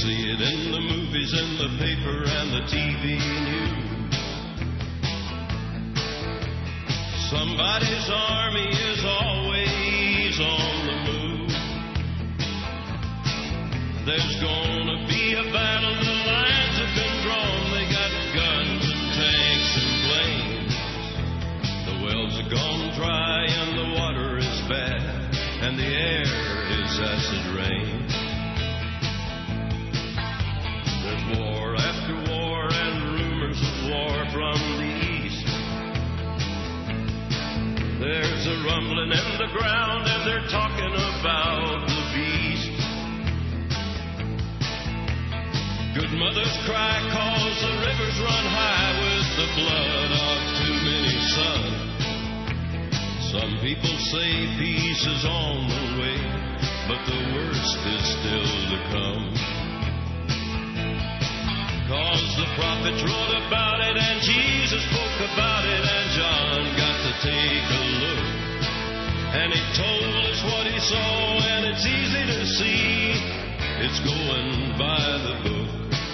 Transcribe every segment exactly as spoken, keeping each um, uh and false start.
see it in the movies, in the paper, and the T V news. Somebody's army is always on the move. There's gonna be a battle, the lines have been drawn. They got guns and tanks and planes. The wells are gone dry and the water is bad, and the air is acid rain. There's war after war and rumors of war from the east. There's a rumbling in the ground and they're talking about the beast. Good mothers cry cause the rivers run high with the blood of too many sons. Some people say peace is on the way, but the worst is still to come. Cause the prophets wrote about it and Jesus spoke about it, and John got to take a look. And he told us what he saw, and it's easy to see. It's going by the book.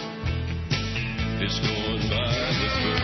It's going by the book.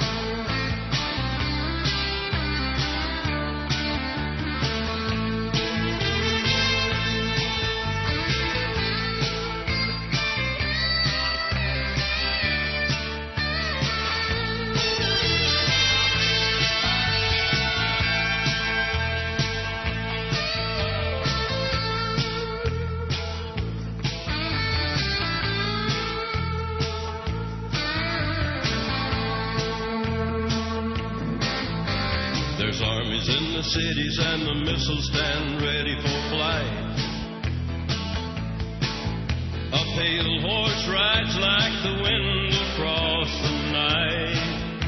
Cities and the missiles stand ready for flight. A pale horse rides like the wind across the night.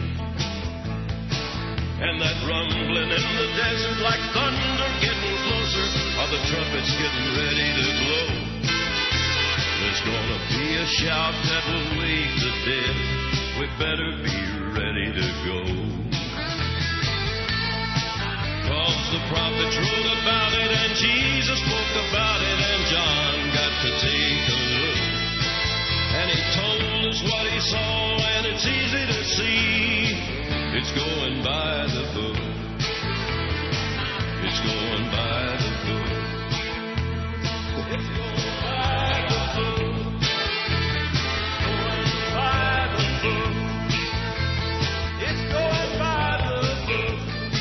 And that rumbling in the desert like thunder getting closer, are the trumpets getting ready to blow. There's gonna be a shout that will wake the dead. We better be ready to go. Cause the prophets wrote about it and Jesus spoke about it, and John got to take a look. And he told us what he saw, and it's easy to see. It's going by the book. It's going by the book. It's going by the book. Going by the book. It's going by the book.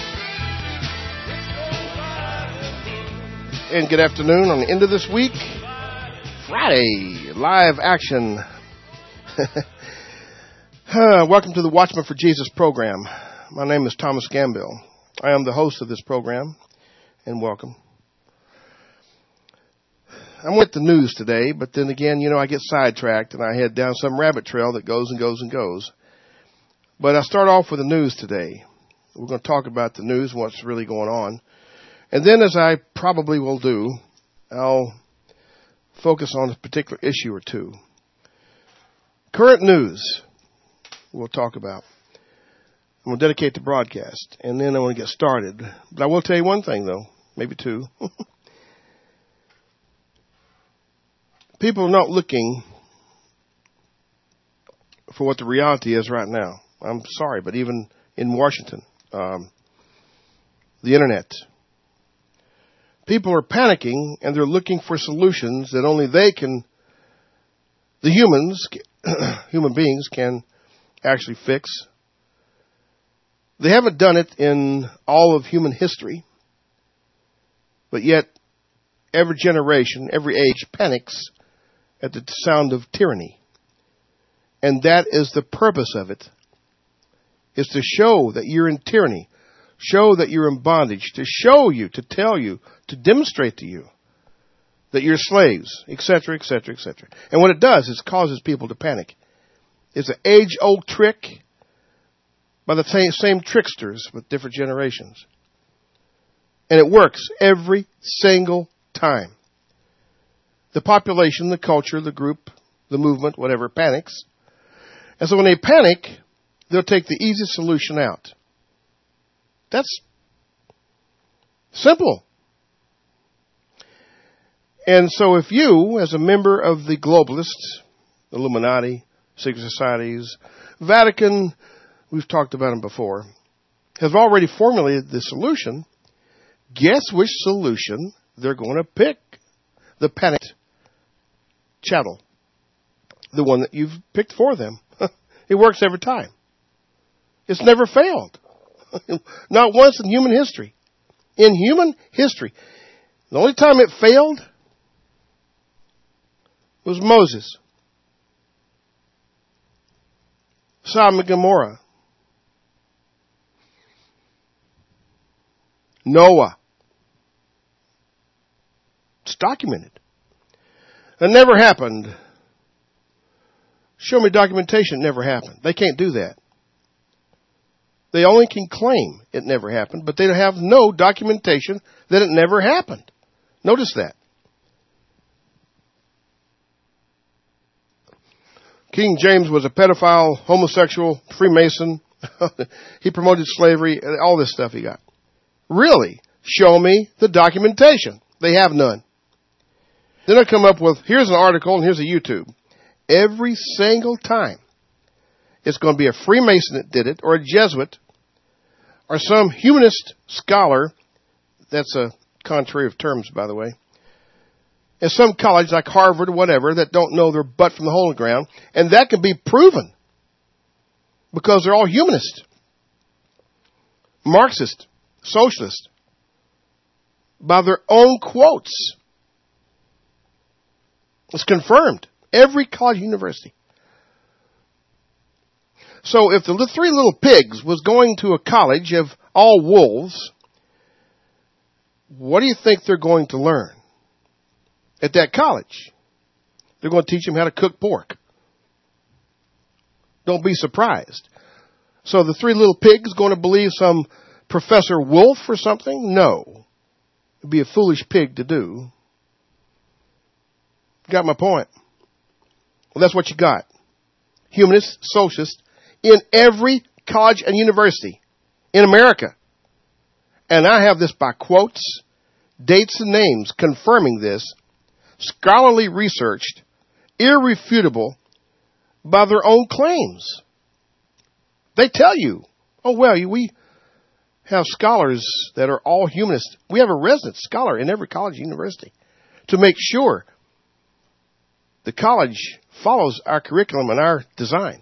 And good afternoon on the end of this week, Friday, live action. Welcome to the Watchman for Jesus program. My name is Thomas Gambill. I am the host of this program, and welcome. I'm with the news today, but then again, you know, I get sidetracked and I head down some rabbit trail that goes and goes and goes. But I'll start off with the news today. We're going to talk about the news and what's really going on. And then, as I probably will do, I'll focus on a particular issue or two. Current news we'll talk about. I'm going to dedicate the broadcast, and then I want to get started. But I will tell you one thing, though, maybe two. People are not looking for what the reality is right now. I'm sorry, but even in Washington, um, the Internet, people are panicking, and they're looking for solutions that only they can, the humans, human beings, can actually fix. They haven't done it in all of human history, but yet every generation, every age panics at the sound of tyranny. And that is the purpose of it, is to show that you're in tyranny. Show that you're in bondage, to show you, to tell you, to demonstrate to you that you're slaves, et cetera, et cetera, et cetera. And what it does is causes people to panic. It's an age-old trick by the same, same tricksters with different generations. And it works every single time. The population, the culture, the group, the movement, whatever, panics. And so when they panic, they'll take the easiest solution out. That's simple. And so if you, as a member of the globalists, Illuminati, secret societies. Vatican, we've talked about them before, has already formulated the solution. Guess which solution they're going to pick? The panicked chattel. The one that you've picked for them. It works every time. It's never failed. Not once in human history. In human history. The only time it failed was Moses. Sodom and Gomorrah. Noah. It's documented. It never happened. Show me documentation. It never happened. They can't do that. They only can claim it never happened, but they have no documentation that it never happened. Notice that. King James was a pedophile, homosexual, Freemason. He promoted slavery, all this stuff he got. Really? Show me the documentation. They have none. Then I come up with, here's an article and here's a YouTube. Every single time it's going to be a Freemason that did it, or a Jesuit, or some humanist scholar, that's a contrary of terms, by the way, in some college like Harvard or whatever that don't know their butt from the hole in the ground, and that can be proven because they're all humanist, Marxist, socialist, by their own quotes. It's confirmed. Every college university. So if the three little pigs was going to a college of all wolves, what do you think they're going to learn at that college? They're going to teach them how to cook pork. Don't be surprised. So the three little pigs going to believe some Professor Wolf or something? No. It'd be a foolish pig to do. Got my point? Well, that's what you got. Humanist, socialist, in every college and university in America. And I have this by quotes, dates and names confirming this, scholarly researched, irrefutable by their own claims. They tell you, oh, well, we have scholars that are all humanists. We have a resident scholar in every college and university to make sure the college follows our curriculum and our design.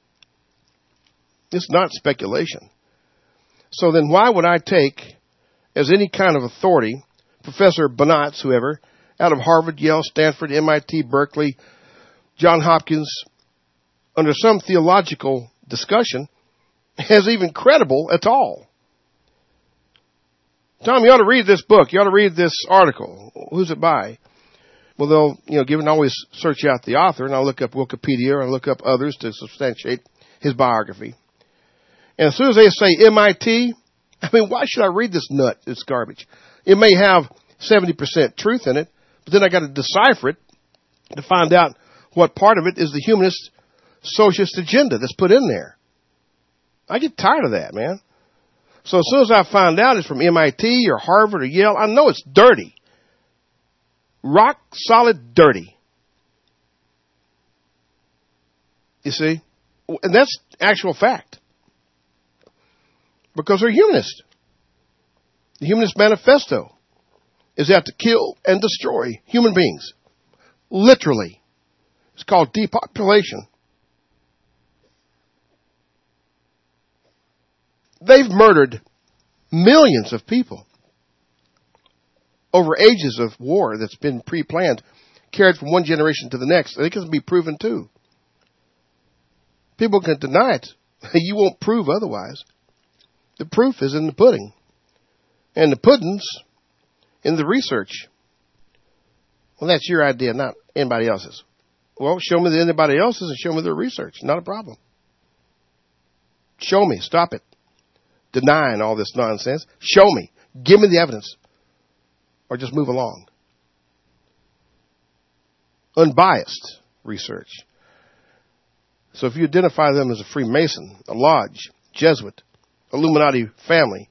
It's not speculation. So then why would I take, as any kind of authority, Professor Bonatz, whoever, out of Harvard, Yale, Stanford, M I T, Berkeley, Johns Hopkins, under some theological discussion, as even credible at all? Tom, you ought to read this book. You ought to read this article. Who's it by? Well, they'll, you know, give and always search out the author, and I'll look up Wikipedia or I'll look up others to substantiate his biography. And as soon as they say M I T, I mean, why should I read this nut? It's garbage. It may have seventy percent truth in it, but then I got to decipher it to find out what part of it is the humanist socialist agenda that's put in there. I get tired of that, man. So as soon as I find out it's from M I T or Harvard or Yale, I know it's dirty. Rock solid dirty. You see? And that's actual fact. Because they're humanist. The Humanist Manifesto is out to kill and destroy human beings. Literally. It's called depopulation. They've murdered millions of people over ages of war that's been pre-planned, carried from one generation to the next. It can be proven too. People can deny it. You won't prove otherwise. The proof is in the pudding. And the pudding's in the research. Well, that's your idea, not anybody else's. Well, show me the anybody else's and show me their research. Not a problem. Show me. Stop it. Denying all this nonsense. Show me. Give me the evidence. Or just move along. Unbiased research. So if you identify them as a Freemason, a Lodge, Jesuit, Illuminati family,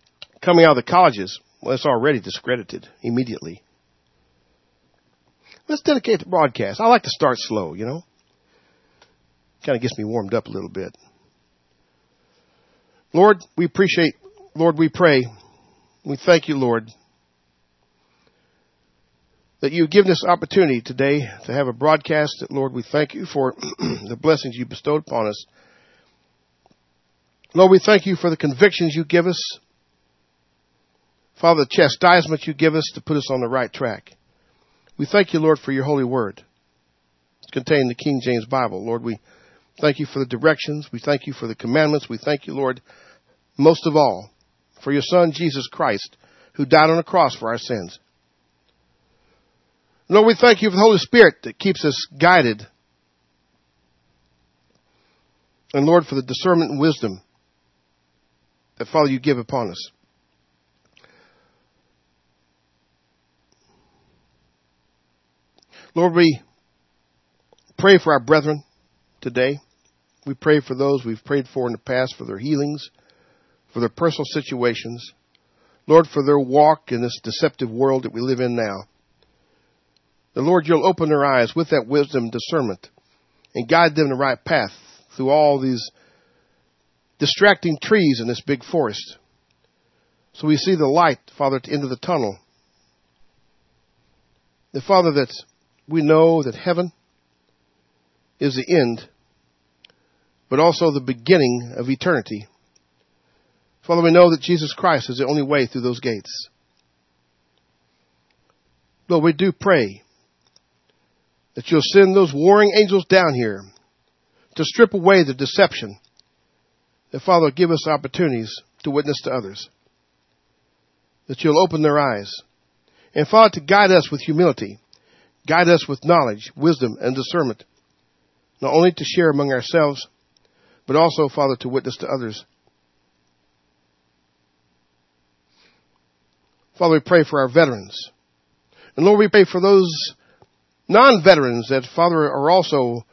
coming out of the colleges, well, it's already discredited immediately. Let's dedicate the broadcast. I like to start slow, you know. Kind of gets me warmed up a little bit. Lord, we appreciate, Lord, we pray. We thank you, Lord, that you've given us opportunity today to have a broadcast. That, Lord, we thank you for the blessings you bestowed upon us. Lord, we thank you for the convictions you give us. Father, the chastisement you give us to put us on the right track. We thank you, Lord, for your holy word. It's contained in the King James Bible. Lord, we thank you for the directions. We thank you for the commandments. We thank you, Lord, most of all, for your Son, Jesus Christ, who died on the cross for our sins. Lord, we thank you for the Holy Spirit that keeps us guided. And Lord, for the discernment and wisdom that, Father, you give upon us. Lord, we pray for our brethren today. We pray for those we've prayed for in the past, for their healings, for their personal situations. Lord, for their walk in this deceptive world that we live in now. The Lord, you'll open their eyes with that wisdom and discernment and guide them the right path through all these distracting trees in this big forest. So we see the light, Father, at the end of the tunnel. The Father, that we know that heaven is the end, but also the beginning of eternity. Father, we know that Jesus Christ is the only way through those gates. Lord, we do pray that you'll send those warring angels down here to strip away the deception. That, Father, give us opportunities to witness to others. That you'll open their eyes. And, Father, to guide us with humility. Guide us with knowledge, wisdom, and discernment. Not only to share among ourselves, but also, Father, to witness to others. Father, we pray for our veterans. And, Lord, we pray for those non-veterans that, Father, are also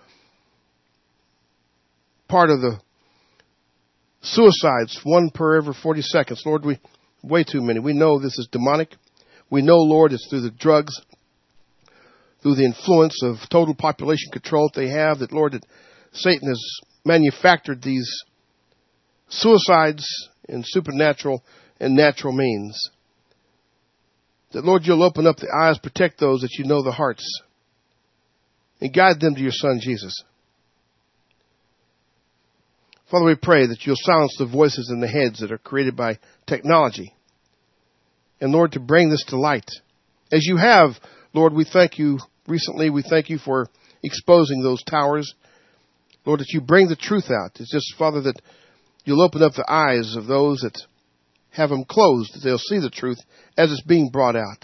part of the suicides, one per every forty seconds. Lord, we way too many. We know this is demonic. We know, Lord, it's through the drugs, through the influence of total population control that they have, that, Lord, that Satan has manufactured these suicides in supernatural and natural means. That, Lord, you'll open up the eyes, protect those that you know the hearts, and guide them to your Son, Jesus. Father, we pray that you'll silence the voices in the heads that are created by technology. And, Lord, to bring this to light. As you have, Lord, we thank you recently. We thank you for exposing those towers. Lord, that you bring the truth out. It's just, Father, that you'll open up the eyes of those that have them closed, that they'll see the truth as it's being brought out.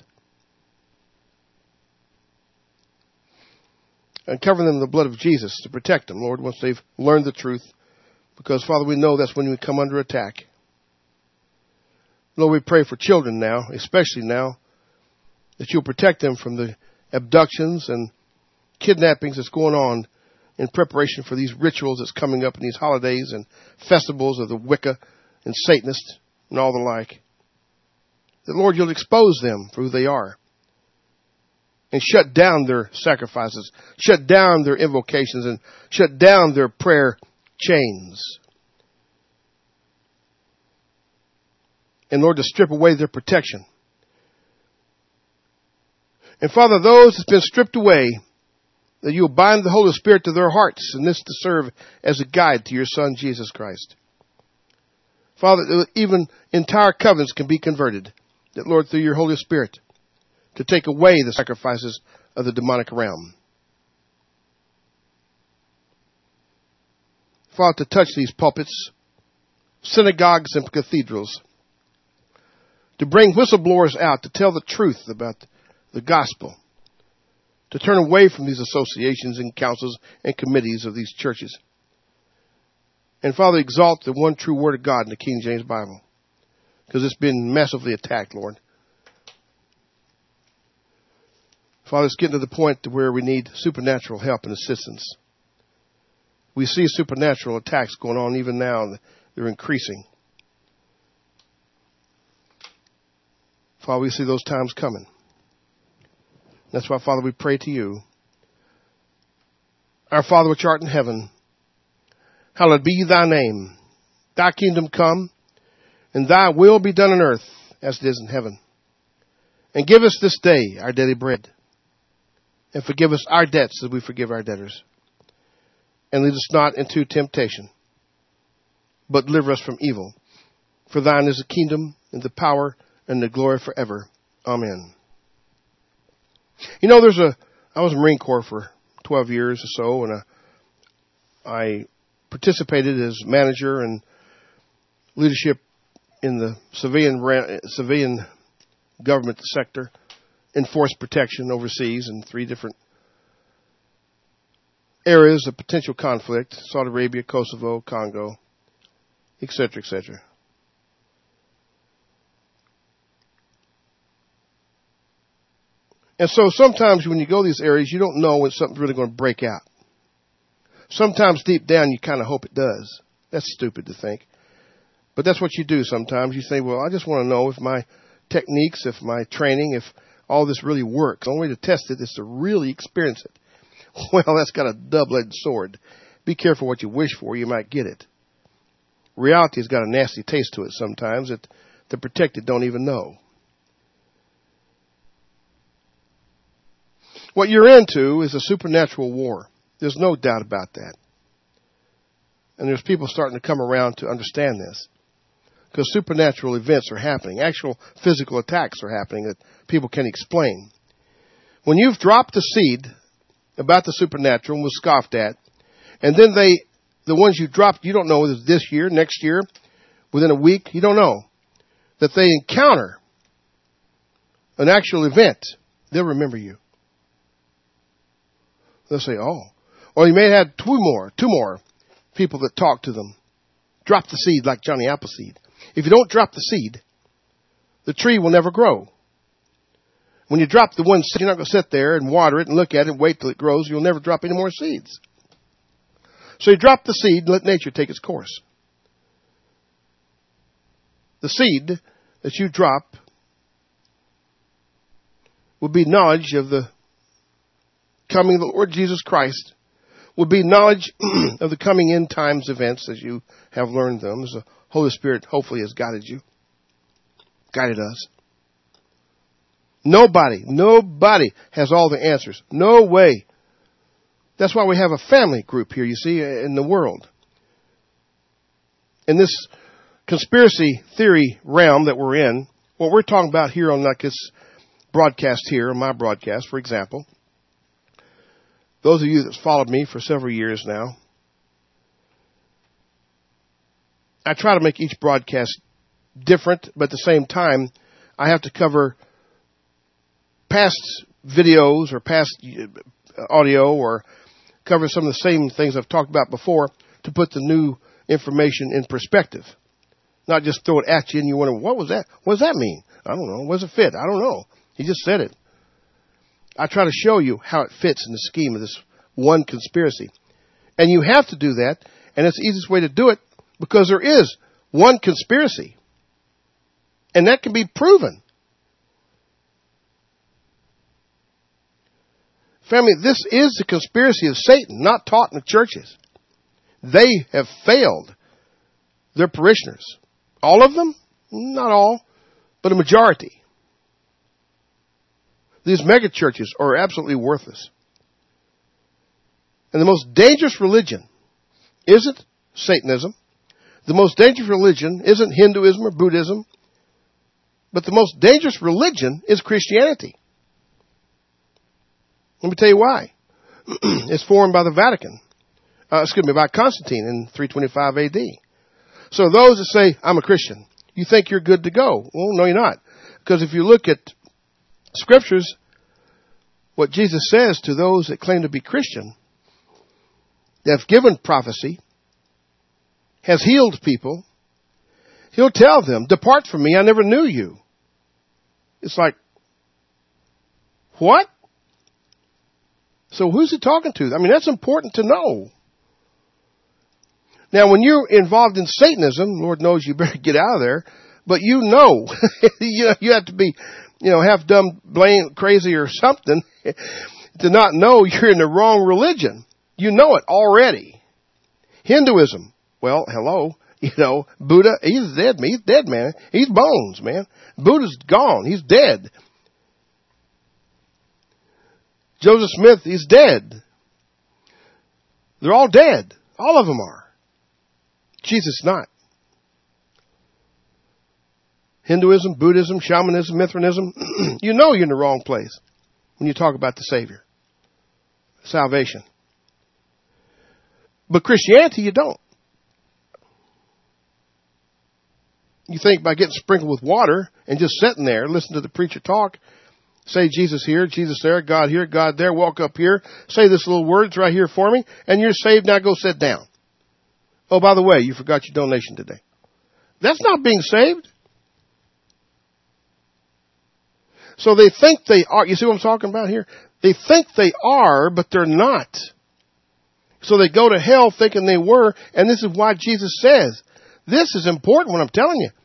And cover them in the blood of Jesus to protect them, Lord, once they've learned the truth. Because, Father, we know that's when we come under attack. Lord, we pray for children now, especially now, that you'll protect them from the abductions and kidnappings that's going on in preparation for these rituals that's coming up in these holidays and festivals of the Wicca and Satanists and all the like. That, Lord, you'll expose them for who they are and shut down their sacrifices, shut down their invocations, and shut down their prayer chains. And, Lord, to strip away their protection. And, Father, those that's been stripped away, that you'll bind the Holy Spirit to their hearts, and this to serve as a guide to your Son, Jesus Christ. Father, even entire covenants can be converted. That, Lord, through your Holy Spirit, to take away the sacrifices of the demonic realm. Father, to touch these pulpits, synagogues, and cathedrals, to bring whistleblowers out to tell the truth about the gospel, to turn away from these associations and councils and committees of these churches. And, Father, exalt the one true word of God in the King James Bible, because it's been massively attacked, Lord. Father, it's getting to the point to where we need supernatural help and assistance. We see supernatural attacks going on even now, and they're increasing. Father, we see those times coming. That's why, Father, we pray to you. Our Father which art in heaven, hallowed be thy name. Thy kingdom come, and thy will be done on earth as it is in heaven. And give us this day our daily bread. And forgive us our debts as we forgive our debtors. And lead us not into temptation, but deliver us from evil. For thine is the kingdom and the power and the glory forever. Amen. You know, there's a, I was in the Marine Corps for twelve years or so, and I, I participated as manager and leadership in the civilian civilian government sector, in force protection overseas in three different areas of potential conflict: Saudi Arabia, Kosovo, Congo, et cetera, et cetera. And so sometimes when you go to these areas, you don't know when something's really going to break out. Sometimes deep down, you kind of hope it does. That's stupid to think. But that's what you do sometimes. You say, well, I just want to know if my techniques, if my training, if all this really works. The only way to test it is to really experience it. Well, that's got a double-edged sword. Be careful what you wish for. You might get it. Reality has got a nasty taste to it sometimes that the protected don't even know. What you're into is a supernatural war. There's no doubt about that. And there's people starting to come around to understand this. Because supernatural events are happening. Actual physical attacks are happening that people can't explain. When you've dropped the seed about the supernatural and was scoffed at, and then they, the ones you dropped, you don't know whether it's this year, next year, within a week, you don't know, that they encounter an actual event, they'll remember you. They'll say, oh. Or you may have had two more, two more people that talk to them. Drop the seed like Johnny Appleseed. If you don't drop the seed, the tree will never grow. When you drop the one seed, you're not going to sit there and water it and look at it and wait till it grows. You'll never drop any more seeds. So you drop the seed and let nature take its course. The seed that you drop will be knowledge of the coming of the Lord Jesus Christ, will be knowledge of the coming end times events as you have learned them, as the Holy Spirit hopefully has guided you, guided us. Nobody, nobody has all the answers. No way. That's why we have a family group here, you see, in the world. In this conspiracy theory realm that we're in, what we're talking about here on like this broadcast here, on my broadcast, for example, those of you that's followed me for several years now, I try to make each broadcast different, but at the same time, I have to cover past videos or past audio or cover some of the same things I've talked about before to put the new information in perspective. Not just throw it at you and you wonder, what was that? What does that mean? I don't know. What does it fit? I don't know. He just said it. I try to show you how it fits in the scheme of this one conspiracy. And you have to do that, and it's the easiest way to do it because there is one conspiracy. And that can be proven. Family, this is the conspiracy of Satan, not taught in the churches. They have failed their parishioners. All of them? Not all, but a majority. These mega churches are absolutely worthless. And the most dangerous religion isn't Satanism. The most dangerous religion isn't Hinduism or Buddhism. But the most dangerous religion is Christianity. Let me tell you why. It's formed by the Vatican. Uh, excuse me, by Constantine in three twenty-five A D. So those that say, I'm a Christian, you think you're good to go. Well, no, you're not. Because if you look at Scriptures, what Jesus says to those that claim to be Christian, that have given prophecy, has healed people, he'll tell them, depart from me, I never knew you. It's like, what? So who's he talking to? I mean, that's important to know. Now, when you're involved in Satanism, Lord knows you better get out of there, but you know, you know, you have to be you know, half dumb, blame, crazy or something to not know you're in the wrong religion. You know it already. Hinduism. Well, hello. You know, Buddha, he's dead, man. He's dead, man. He's bones, man. Buddha's gone. He's dead. Joseph Smith, he's dead. They're all dead. All of them are. Jesus not. Hinduism, Buddhism, shamanism, Mithraism. You know you're in the wrong place when you talk about the Savior. Salvation. But Christianity, you don't. You think by getting sprinkled with water and just sitting there, listen to the preacher talk, say Jesus here, Jesus there, God here, God there, walk up here, say this little words right here for me, and you're saved, now go sit down. Oh, by the way, you forgot your donation today. That's not being saved. So they think they are. You see what I'm talking about here? They think they are, but they're not. So they go to hell thinking they were, and this is why Jesus says, this is important what I'm telling you.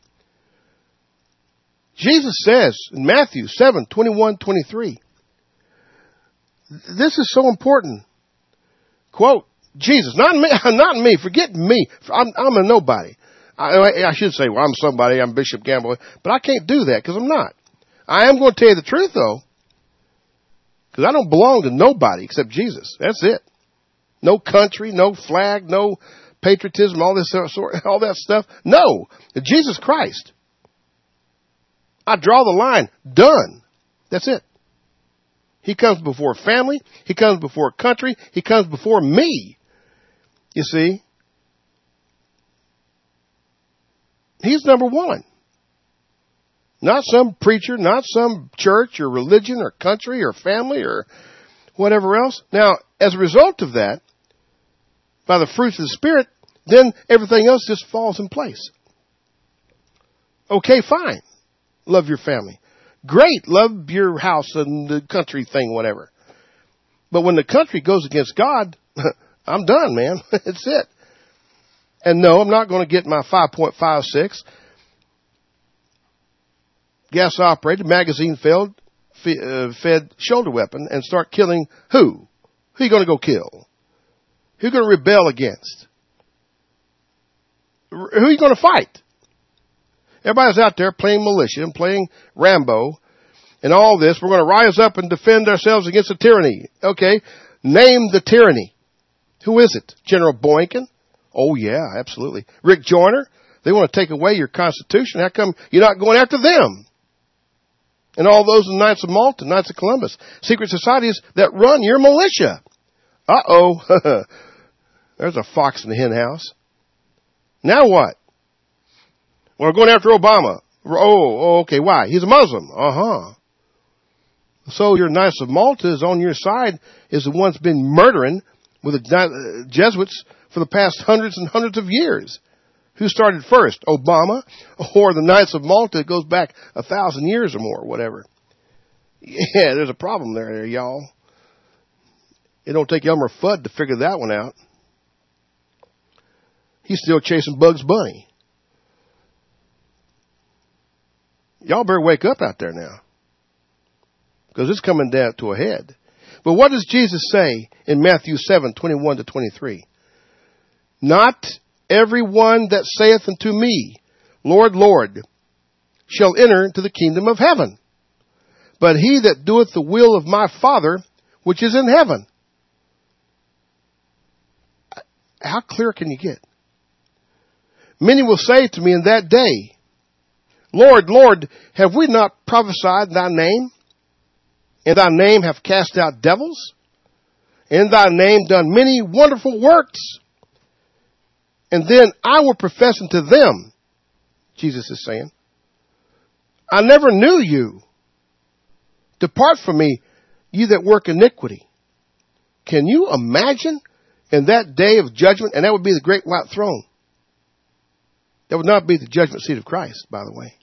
Jesus says in Matthew seven, twenty-one, twenty-three, this is so important. Quote, Jesus, not me, not me, forget me. I'm, I'm a nobody. I, I should say, well, I'm somebody, I'm Bishop Gamble, but I can't do that because I'm not. I am going to tell you the truth, though, because I don't belong to nobody except Jesus. That's it. No country, no flag, no patriotism, all this sort, all that stuff. No, Jesus Christ. I draw the line. Done. That's it. He comes before family. He comes before country. He comes before me. You see, he's number one. Not some preacher, not some church or religion or country or family or whatever else. Now, as a result of that, by the fruits of the Spirit, then everything else just falls in place. Okay, fine. Love your family. Great. Love your house and the country thing, whatever. But when the country goes against God, I'm done, man. That's it. And no, I'm not going to get my five point five six gas operated, magazine filled, fed shoulder weapon and start killing who? Who are you going to go kill? Who are you going to rebel against? Who are you going to fight? Everybody's out there playing militia and playing Rambo and all this. We're going to rise up and defend ourselves against the tyranny. Okay. Name the tyranny. Who is it? General Boykin? Oh, yeah, absolutely. Rick Joyner? They want to take away your Constitution. How come you're not going after them? And all those in Knights of Malta, Knights of Columbus, secret societies that run your militia. Uh-oh. There's a fox in the hen house. Now what? Well, we're going after Obama. Oh, okay. Why? He's a Muslim. Uh-huh. So your Knights of Malta is on your side, is the one's been murdering with the Jesuits for the past hundreds and hundreds of years. Who started first? Obama or the Knights of Malta? It goes back a thousand years or more, whatever. Yeah, there's a problem there, there, y'all. It don't take Elmer Fudd to figure that one out. He's still chasing Bugs Bunny. Y'all better wake up out there now, because it's coming down to a head. But what does Jesus say in Matthew seven, twenty-one to twenty-three? Not everyone that saith unto me, Lord, Lord, shall enter into the kingdom of heaven, but he that doeth the will of my Father which is in heaven. How clear can you get? Many will say to me in that day, Lord, Lord, have we not prophesied in thy name? In thy name have cast out devils? In thy name done many wonderful works? And then I will profess unto them, Jesus is saying, I never knew you. Depart from me, ye that work iniquity. Can you imagine in that day of judgment? And that would be the great white throne. That would not be the judgment seat of Christ, by the way.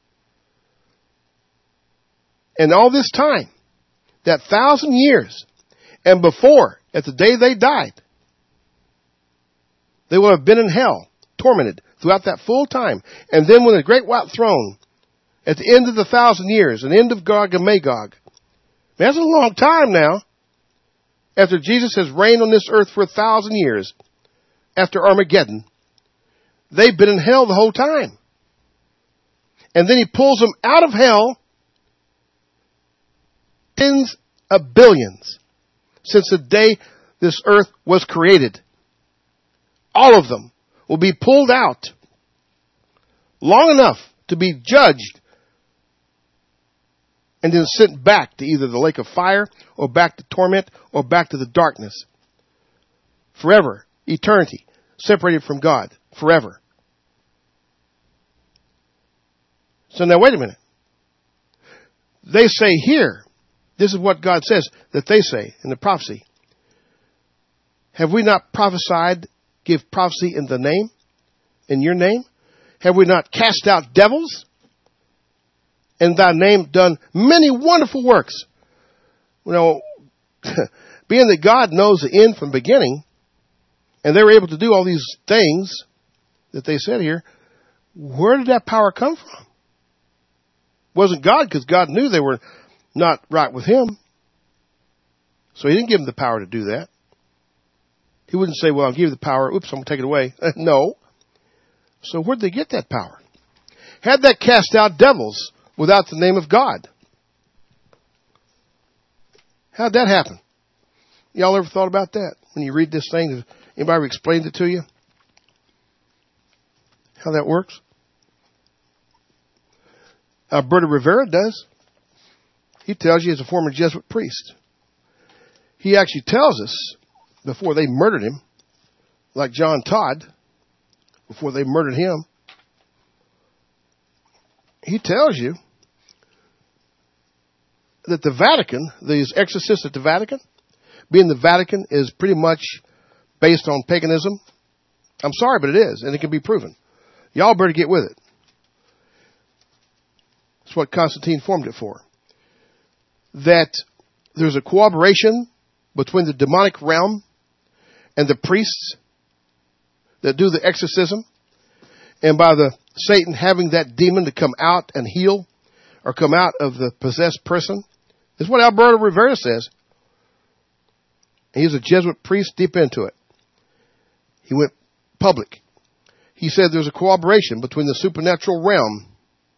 And all this time, that thousand years, and before, at the day they died, they would have been in hell, tormented throughout that full time. And then when the great white throne At the end of the thousand years, an end of Gog and Magog. That's a long time now. After Jesus has reigned on this earth for a thousand years, after Armageddon, they've been in hell the whole time. And then he pulls them out of hell, tens of billions, since the day this earth was created. All of them will be pulled out long enough to be judged and then sent back to either the lake of fire or back to torment or back to the darkness. Forever. Eternity. Separated from God. Forever. So now wait a minute. They say here, this is what God says that they say in the prophecy. Have we not prophesied, give prophecy in the name, in your name? Have we not cast out devils? In thy name done many wonderful works. You know, being that God knows the end from beginning, and they were able to do all these things that they said here, where did that power come from? It wasn't God, because God knew they were not right with him. So he didn't give them the power to do that. He wouldn't say, well, I'll give you the power. Oops, I'm going to take it away. No. So where did they get that power? Had that cast out devils without the name of God? How'd that happen? Y'all ever thought about that? When you read this thing, anybody ever explained it to you? How that works? Alberto Rivera does. He tells you as a former Jesuit priest. He actually tells us before they murdered him, like John Todd, before they murdered him, he tells you that the Vatican, these exorcists at the Vatican, being the Vatican is pretty much based on paganism. I'm sorry, but it is, and it can be proven. Y'all better get with it. That's what Constantine formed it for. That there's a cooperation between the demonic realm and the priests that do the exorcism, and by the Satan having that demon to come out and heal or come out of the possessed person. This is what Alberto Rivera says. He's a Jesuit priest deep into it. He went public. He said there's a cooperation between the supernatural realm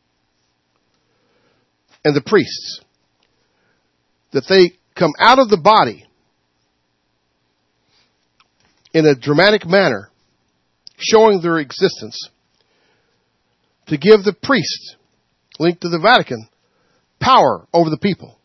and the priests. That they come out of the body in a dramatic manner, showing their existence, to give the priest, linked to the Vatican, power over the people.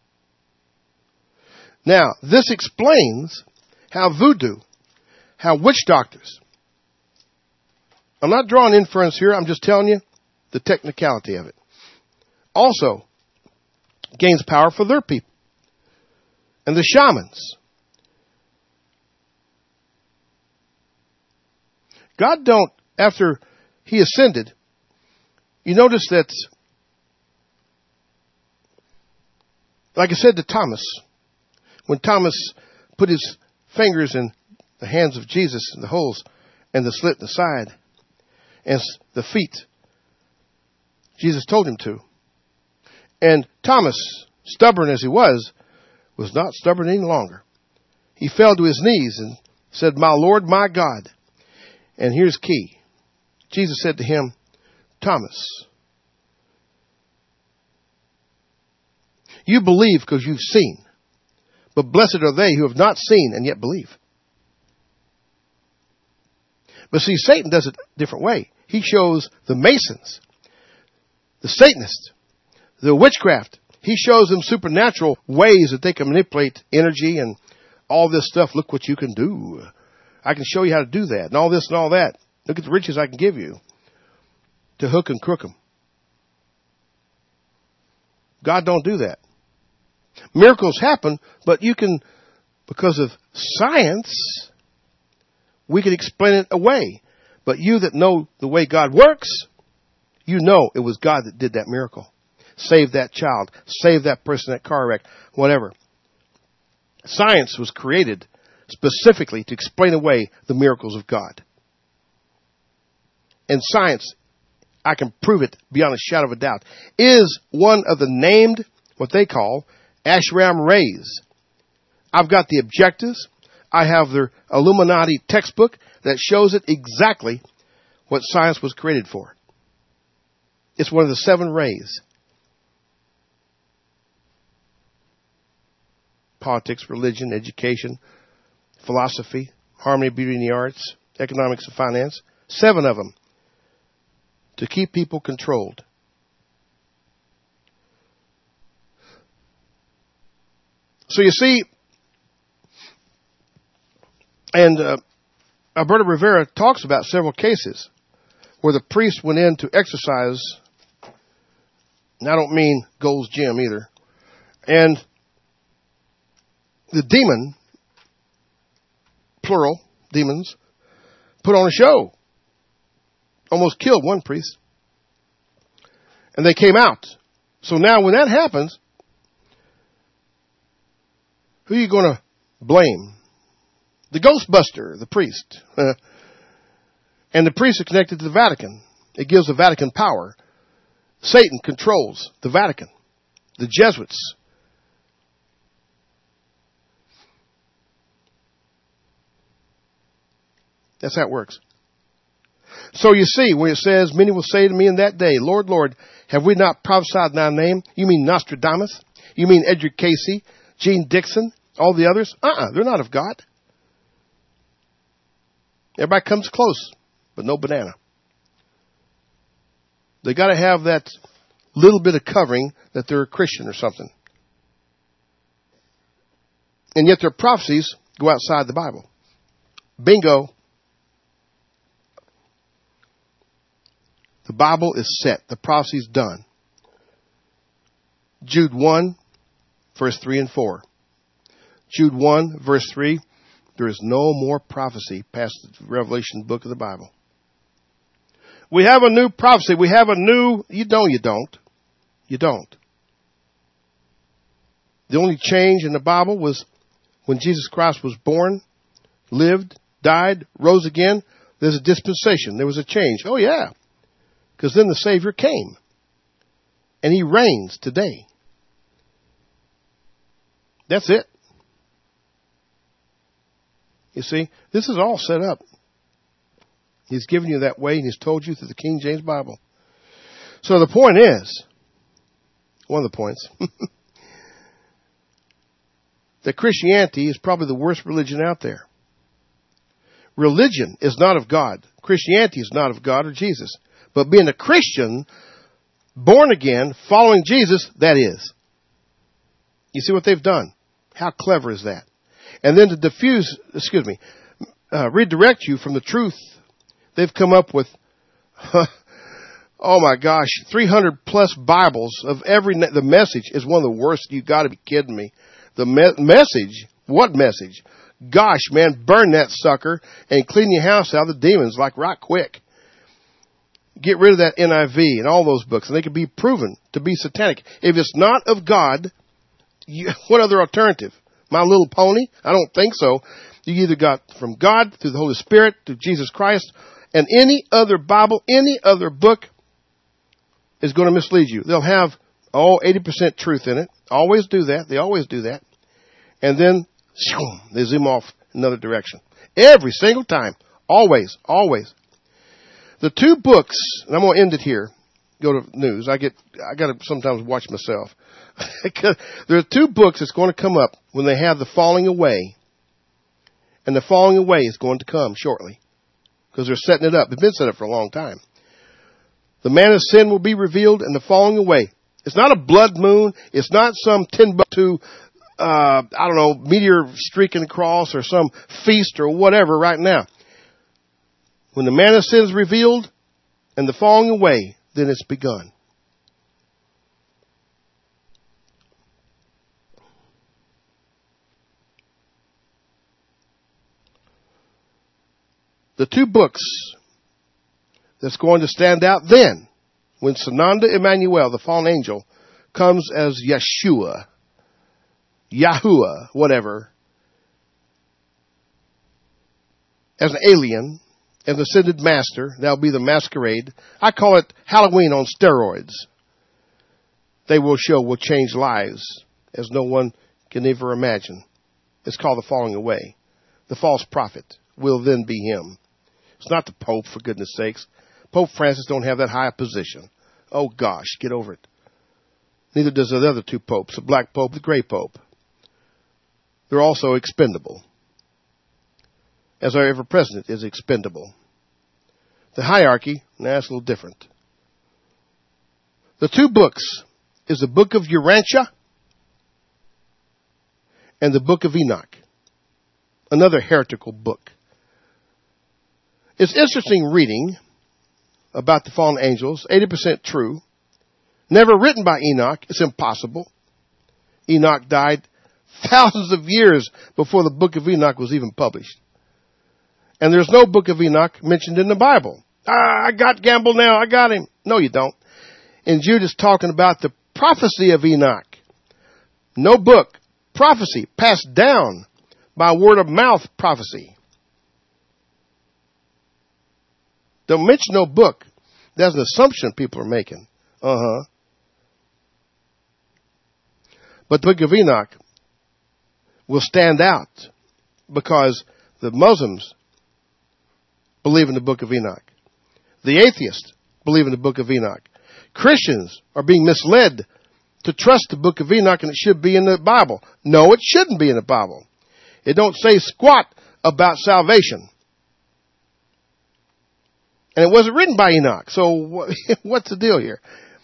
Now, this explains how voodoo, how witch doctors, I'm not drawing inference here, I'm just telling you the technicality of it, also gains power for their people. And the shamans. God don't, after he ascended, you notice that, like I said to Thomas, when Thomas put his fingers in the hands of Jesus in the holes and the slit in the side and the feet, Jesus told him to. And Thomas, stubborn as he was, was not stubborn any longer. He fell to his knees and said, "My Lord, my God." And here's key. Jesus said to him, "Thomas, you believe because you've seen, but blessed are they who have not seen and yet believe." But see, Satan does it a different way. He shows the Masons, the Satanists, the witchcraft. He shows them supernatural ways that they can manipulate energy and all this stuff. Look what you can do. I can show you how to do that and all this and all that. Look at the riches I can give you to hook and crook them. God don't do that. Miracles happen, but you can, because of science, we can explain it away. But you that know the way God works, you know it was God that did that miracle. Save that child. Save that person in that car wreck. Whatever. Science was created specifically to explain away the miracles of God. And science I can prove it beyond a shadow of a doubt, is one of the named, what they call, Ashram rays. I've got the objectives. I have their Illuminati textbook that shows it exactly what science was created for. It's one of the seven rays. Politics, religion, education, philosophy, harmony, beauty, and the arts, economics, and finance. Seven of them to keep people controlled. So you see, and uh, Alberto Rivera talks about several cases where the priest went in to exercise, and I don't mean Gold's Gym either, and the demon, plural, demons, put on a show. Almost killed one priest. And they came out. So now when that happens, who are you going to blame? The Ghostbuster, the priest. Uh, and the priest is connected to the Vatican. It gives the Vatican power. Satan controls the Vatican. The Jesuits. That's how it works. So you see, when it says, many will say to me in that day, Lord, Lord, have we not prophesied in thy name? You mean Nostradamus? You mean Edgar Casey, Gene Dixon, all the others? Uh-uh, they're not of God. Everybody comes close, but no banana. They got to have that little bit of covering that they're a Christian or something. And yet their prophecies go outside the Bible. Bingo. The Bible is set. The prophecy is done. Jude one, verse three and four. Jude one, verse three. There is no more prophecy past the Revelation book of the Bible. We have a new prophecy. We have a new... You don't, you don't. You don't. The only change in the Bible was when Jesus Christ was born, lived, died, rose again. There's a dispensation. There was a change. Oh, yeah. Because then the Savior came. And He reigns today. That's it. You see, this is all set up. He's given you that way, and He's told you through the King James Bible. So the point is, one of the points, that Christianity is probably the worst religion out there. Religion is not of God. Christianity is not of God or Jesus. But being a Christian, born again, following Jesus, that is. You see what they've done? How clever is that? And then to diffuse, excuse me, uh, redirect you from the truth, they've come up with, oh my gosh, three hundred plus Bibles of every, the message is one of the worst. You got to be kidding me. The me- message, what message? Gosh, man, burn that sucker and clean your house out of the demons like right quick. Get rid of that N I V and all those books, and they can be proven to be satanic. If it's not of God, you, what other alternative? My Little Pony? I don't think so. You either got from God, through the Holy Spirit, through Jesus Christ, and any other Bible, any other book is going to mislead you. They'll have, oh, eighty percent truth in it. Always do that. They always do that. And then, they zoom off another direction. Every single time. Always, always. The two books, and I'm going to end it here. Go to news. I get, I got to sometimes watch myself. There are two books that's going to come up when they have the falling away. And the falling away is going to come shortly. Because they're setting it up. They've been set up for a long time. The man of sin will be revealed and the falling away. It's not a blood moon. It's not some Timbuktu, uh, I don't know, meteor streaking across or some feast or whatever right now. When the man of sin is revealed and the falling away, then it's begun. The two books that's going to stand out then, when Sananda Emmanuel, the fallen angel, comes as Yeshua, Yahuwah, whatever, as an alien, and the ascended master. That'll be the masquerade. I call it Halloween on steroids. They will show will change lives as no one can ever imagine. It's called the falling away. The false prophet will then be him. It's not the Pope, for goodness sakes. Pope Francis don't have that high a position. Oh, gosh, get over it. Neither does the other two popes, the black pope, the gray pope. They're also expendable. As our ever president is expendable. The hierarchy, that's a little different. The two books is the book of Urantia and the book of Enoch. Another heretical book. It's interesting reading about the fallen angels, eighty percent true. Never written by Enoch. It's impossible. Enoch died thousands of years before the book of Enoch was even published. And there's no book of Enoch mentioned in the Bible. Ah, I got Gamble now. I got him. No, you don't. And Jude is talking about the prophecy of Enoch. No book. Prophecy passed down by word of mouth prophecy. Don't mention no book. That's an assumption people are making. Uh-huh. But the book of Enoch will stand out because the Muslims believe in the book of Enoch. The atheists believe in the book of Enoch. Christians are being misled to trust the book of Enoch and it should be in the Bible. No, it shouldn't be in the Bible. It don't say squat about salvation. And it wasn't written by Enoch. So what's the deal here?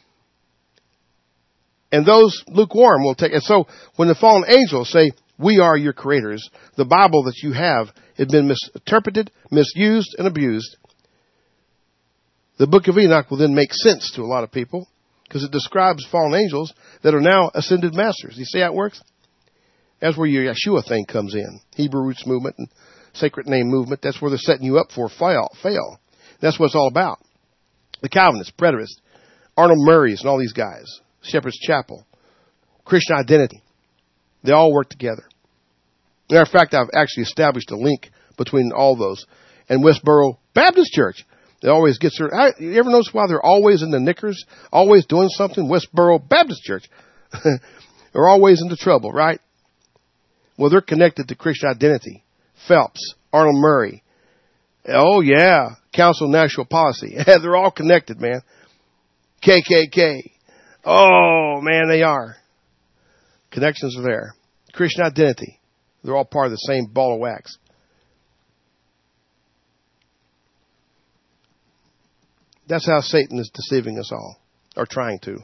And those lukewarm will take it. So when the fallen angels say, we are your creators, the Bible that you have has been misinterpreted, misused, and abused. The book of Enoch will then make sense to a lot of people because it describes fallen angels that are now ascended masters. You see how it works? That's where your Yeshua thing comes in. Hebrew roots movement and sacred name movement. That's where they're setting you up for fail. fail. That's what it's all about. The Calvinists, preterists, Arnold Murray's and all these guys, Shepherd's Chapel, Christian Identity. They all work together. Matter of fact, I've actually established a link between all those. And Westboro Baptist Church, they always get their, you ever notice why they're always in the knickers, always doing something? Westboro Baptist Church. They're always into trouble, right? Well, they're connected to Christian Identity. Phelps, Arnold Murray. Oh, yeah. Council of National Policy. They're all connected, man. K K K. Oh, man, they are. Connections are there. Christian Identity. They're all part of the same ball of wax. That's how Satan is deceiving us all, or trying to.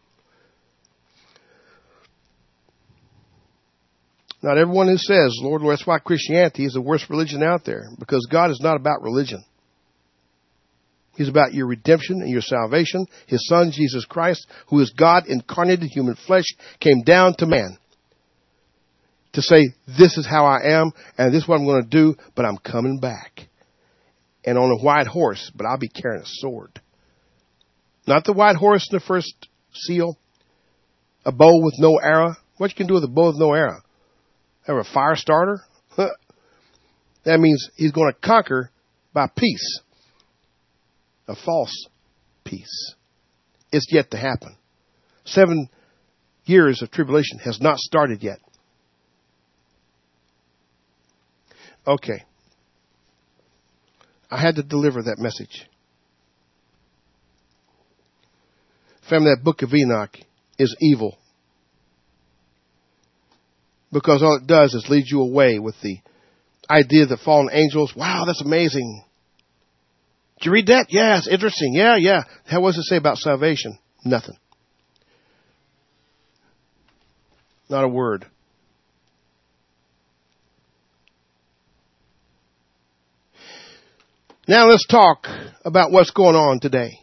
Not everyone who says, Lord, Lord, that's why Christianity is the worst religion out there, because God is not about religion. He's about your redemption and your salvation. His Son, Jesus Christ, who is God incarnated, human flesh, came down to man to say, this is how I am, and this is what I'm going to do, but I'm coming back. And on a white horse, but I'll be carrying a sword. Not the white horse in the first seal, a bow with no arrow. What you can do with a bow with no arrow? Have a fire starter? That means he's going to conquer by peace. A false peace. It's yet to happen. Seven years of tribulation has not started yet. Okay. I had to deliver that message. Family, that book of Enoch is evil. Because all it does is lead you away with the idea that fallen angels, wow, that's amazing. Did you read that? Yeah, it's interesting. Yeah, yeah. How was it say about salvation? Nothing. Not a word. Now let's talk about what's going on today.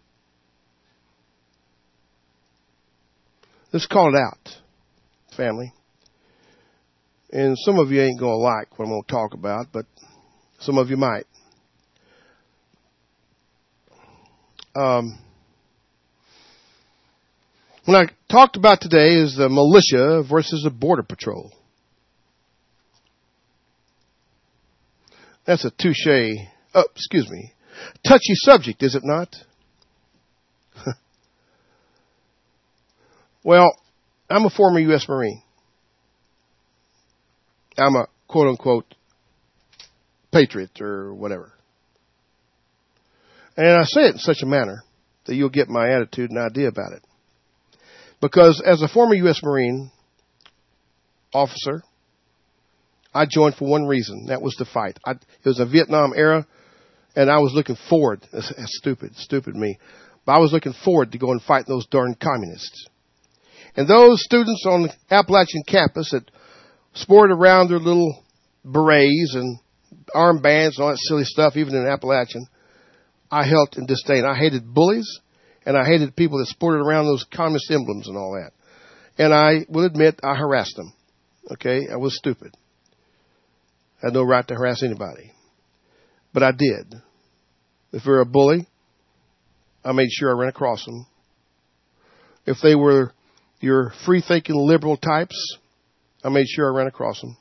Let's call it out, family. And some of you ain't going to like what I'm going to talk about, but some of you might. Um, what I talked about today is the militia versus the border patrol. That's a touche uh, excuse me, touchy subject, is it not? Well, I'm a former U S Marine. I'm a quote unquote patriot or whatever. And I say it in such a manner that you'll get my attitude and idea about it. Because as a former U S Marine officer, I joined for one reason. That was to fight. I, it was a Vietnam era, and I was looking forward. That's, that's stupid, stupid me. But I was looking forward to go and fight those darn communists. And those students on the Appalachian campus that sported around their little berets and armbands and all that silly stuff, even in Appalachian, I held in disdain. I hated bullies, and I hated people that sported around those communist emblems and all that. And I will admit I harassed them. Okay? I was stupid. I had no right to harass anybody. But I did. If they were a bully, I made sure I ran across them. If they were your free-thinking liberal types, I made sure I ran across them.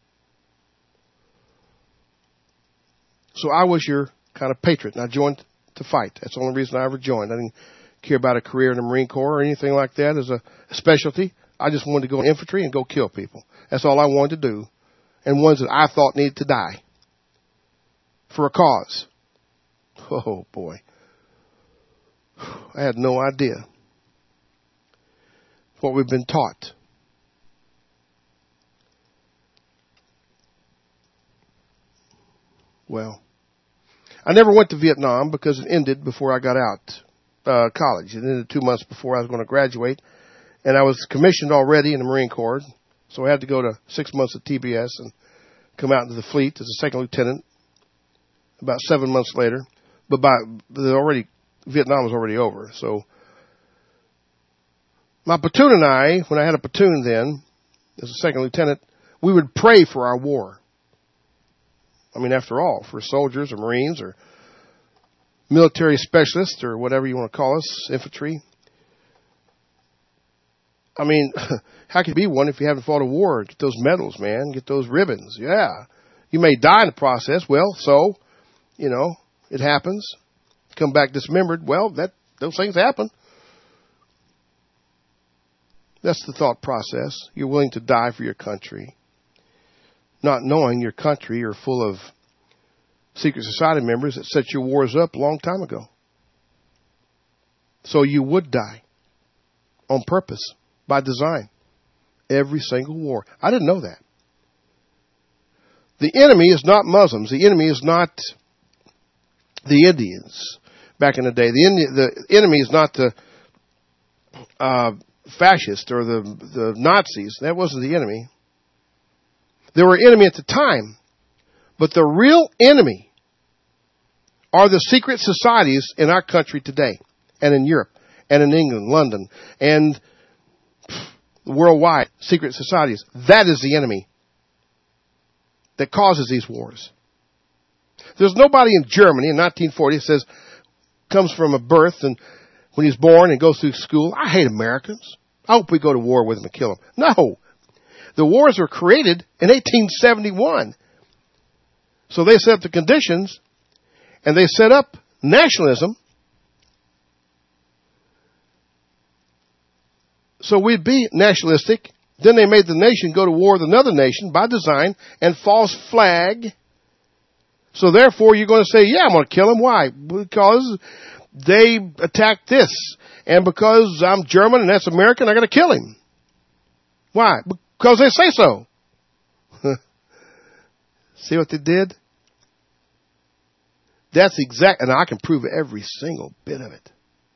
So I was your kind of patriot, and I joined to fight. That's the only reason I ever joined. I didn't care about a career in the Marine Corps or anything like that as a specialty. I just wanted to go in infantry and go kill people. That's all I wanted to do. And ones that I thought needed to die for a cause. Oh, boy. I had no idea what we've been taught. Well, I never went to Vietnam because it ended before I got out uh, college. It ended two months before I was going to graduate. And I was commissioned already in the Marine Corps. So I had to go to six months at T B S and come out into the fleet as a second lieutenant about seven months later. But by the already Vietnam was already over. So my platoon and I, when I had a platoon then, as a second lieutenant, we would pray for our war. I mean, after all, for soldiers or Marines or military specialists or whatever you want to call us, infantry. I mean, how can you be one if you haven't fought a war? Get those medals, man. Get those ribbons. Yeah. You may die in the process. Well, so, you know, it happens. Come back dismembered. Well, that those things happen. That's the thought process. You're willing to die for your country, not knowing your country are full of secret society members that set your wars up a long time ago. So you would die on purpose, by design. Every single war. I didn't know that. The enemy is not Muslims. The enemy is not the Indians back in the day. The, Indi- the enemy is not the uh, fascists or the, the Nazis. That wasn't the enemy. They were enemy at the time. But the real enemy are the secret societies in our country today and in Europe and in England, London, and worldwide secret societies. That is the enemy that causes these wars. There's nobody in Germany in nineteen forty that says, comes from a birth and when he's born and goes through school, I hate Americans. I hope we go to war with them and kill them. No. The wars were created in eighteen seventy-one. So they set up the conditions and they set up nationalism. So we'd be nationalistic. Then they made the nation go to war with another nation by design and false flag. So therefore you're going to say, yeah, I'm going to kill them. Why? Because they attacked this. And because I'm German and that's American, I got to kill him. Why? Because they say so. See what they did? That's exact, and I can prove every single bit of it.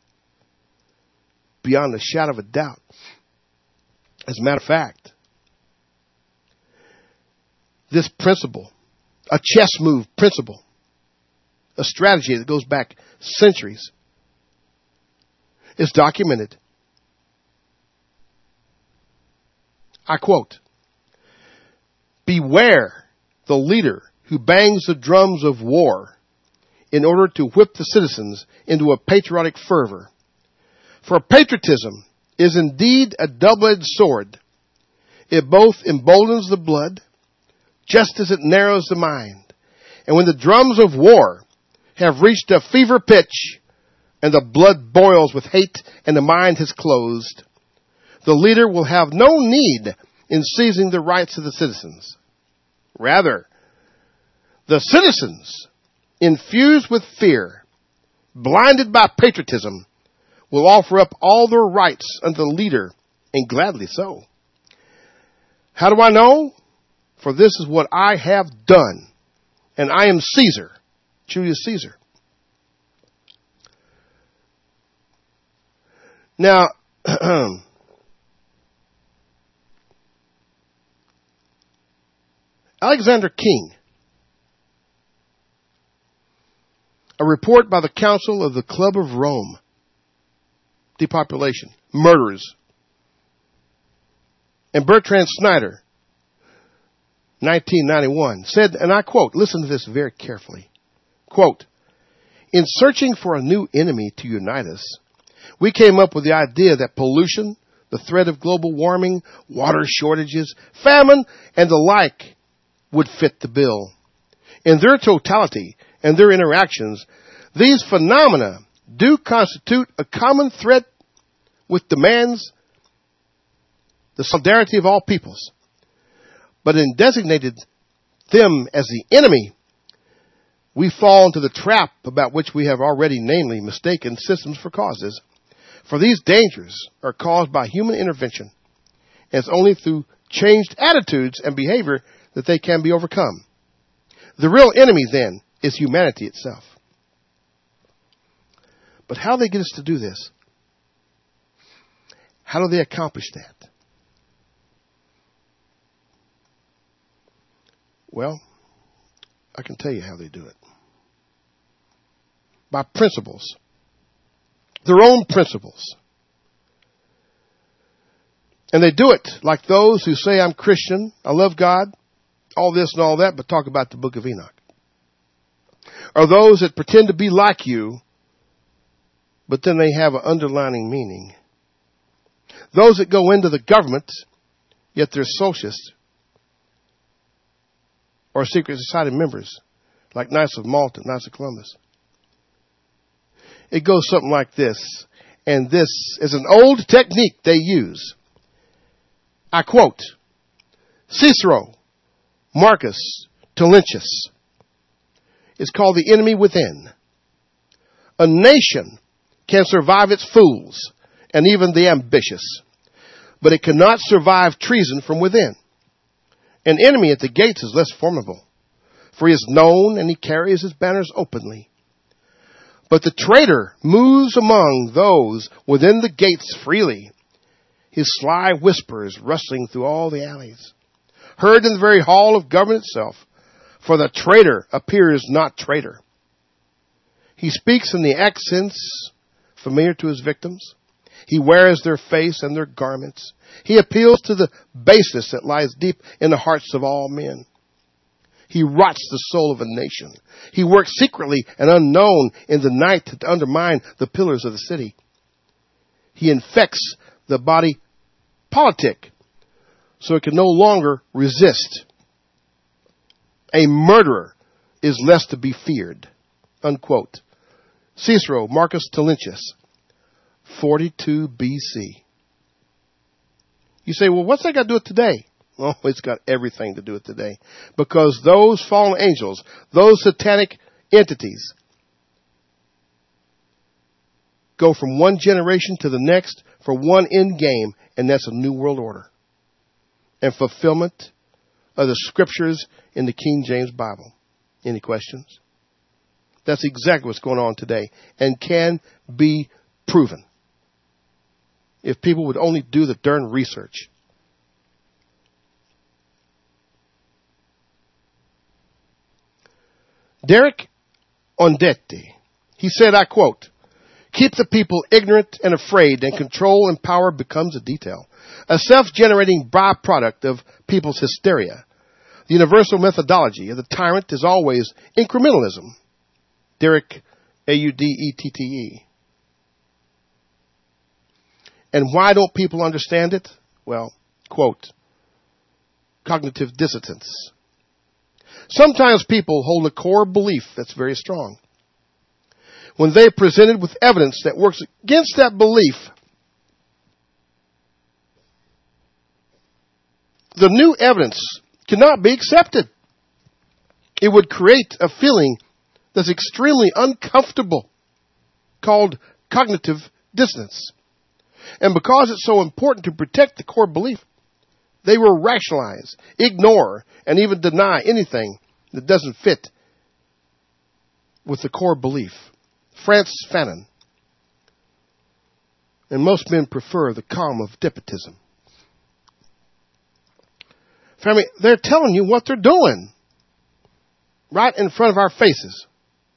Beyond a shadow of a doubt. As a matter of fact, this principle, a chess move principle, a strategy that goes back centuries, is documented. I quote, "Beware the leader who bangs the drums of war in order to whip the citizens into a patriotic fervor. For patriotism is indeed a double-edged sword. It both emboldens the blood, just as it narrows the mind. And when the drums of war have reached a fever pitch and the blood boils with hate and the mind has closed, the leader will have no need in seizing the rights of the citizens. Rather, the citizens, infused with fear, blinded by patriotism, will offer up all their rights unto the leader, and gladly so. How do I know? For this is what I have done, and I am Caesar, Julius Caesar. Now, Alexander King, a report by the Council of the Club of Rome, depopulation, murderers, and Bertrand Snyder, nineteen ninety-one, said, and I quote, listen to this very carefully, quote, in searching for a new enemy to unite us, we came up with the idea that pollution, the threat of global warming, water shortages, famine, and the like would fit the bill. In their totality and their interactions, these phenomena do constitute a common threat which demands the solidarity of all peoples. But in designated them as the enemy, we fall into the trap about which we have already namely mistaken systems for causes. For these dangers are caused by human intervention, and it's only through changed attitudes and behavior that they can be overcome. The real enemy, then, is humanity itself. But how do they get us to do this? How do they accomplish that? Well, I can tell you how they do it. By principles. Their own principles. And they do it like those who say, I'm Christian, I love God, all this and all that, but talk about the book of Enoch. Or those that pretend to be like you, but then they have an underlining meaning. Those that go into the government, yet they're socialists, or secret society members, like Knights of Malta, Knights of Columbus. It goes something like this, and this is an old technique they use. I quote, Cicero, Marcus Tullius, is called the enemy within. A nation can survive its fools and even the ambitious, but it cannot survive treason from within. An enemy at the gates is less formidable, for he is known and he carries his banners openly. But the traitor moves among those within the gates freely, his sly whispers rustling through all the alleys, heard in the very hall of government itself, for the traitor appears not traitor. He speaks in the accents familiar to his victims. He wears their face and their garments. He appeals to the baseness that lies deep in the hearts of all men. He rots the soul of a nation. He works secretly and unknown in the night to undermine the pillars of the city. He infects the body politic so it can no longer resist. A murderer is less to be feared. Unquote. Cicero, Marcus Tullius, forty-two B C. You say, well, what's that got to do with today? Oh, it's got everything to do with today. Because those fallen angels, those satanic entities, go from one generation to the next for one end game, and that's a new world order and fulfillment of the scriptures in the King James Bible. Any questions? That's exactly what's going on today and can be proven if people would only do the darn research. Derek Ondetti, he said, I quote, keep the people ignorant and afraid, and control and power becomes a detail, a self-generating byproduct of people's hysteria. The universal methodology of the tyrant is always incrementalism. Derek, A U D E T T E. And why don't people understand it? Well, quote, cognitive dissonance. Sometimes people hold a core belief that's very strong. when they presented with evidence that works against that belief, the new evidence cannot be accepted. It would create a feeling that's extremely uncomfortable, called cognitive dissonance. And because it's so important to protect the core belief, they will rationalize, ignore, and even deny anything that doesn't fit with the core belief. Francis Fanon. And most men prefer the calm of despotism. Family, they're telling you what they're doing right in front of our faces.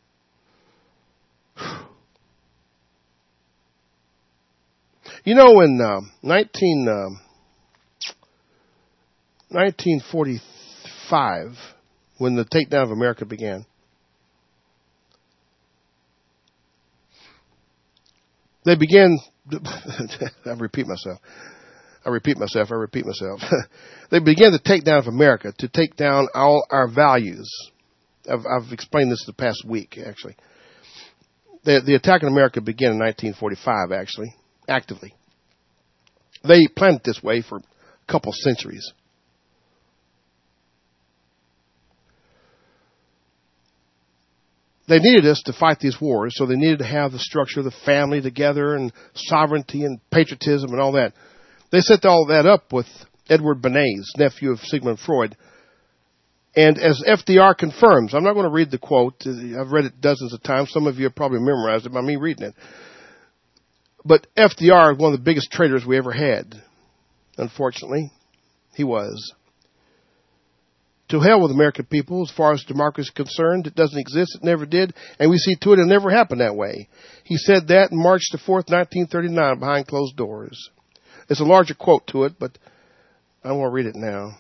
You know, in uh, nineteen, uh, nineteen forty-five, when the takedown of America began, they began, I repeat myself, I repeat myself, I repeat myself. They began the takedown of America to take down all our values. I've, I've explained this the past week, actually. The, the attack on America began in nineteen forty-five, actually, actively. They planned it this way for a couple centuries. They needed us to fight these wars, so they needed to have the structure of the family together and sovereignty and patriotism and all that. They set all that up with Edward Bernays, nephew of Sigmund Freud. And as F D R confirms, I'm not going to read the quote. I've read it dozens of times. Some of you have probably memorized it by me reading it. But F D R is one of the biggest traitors we ever had. Unfortunately, he was. To hell with American people, as far as democracy is concerned. It doesn't exist. It never did. And we see to it, it never happened that way. He said that on March the fourth, nineteen thirty-nine, behind closed doors. There's a larger quote to it, but I won't read it now.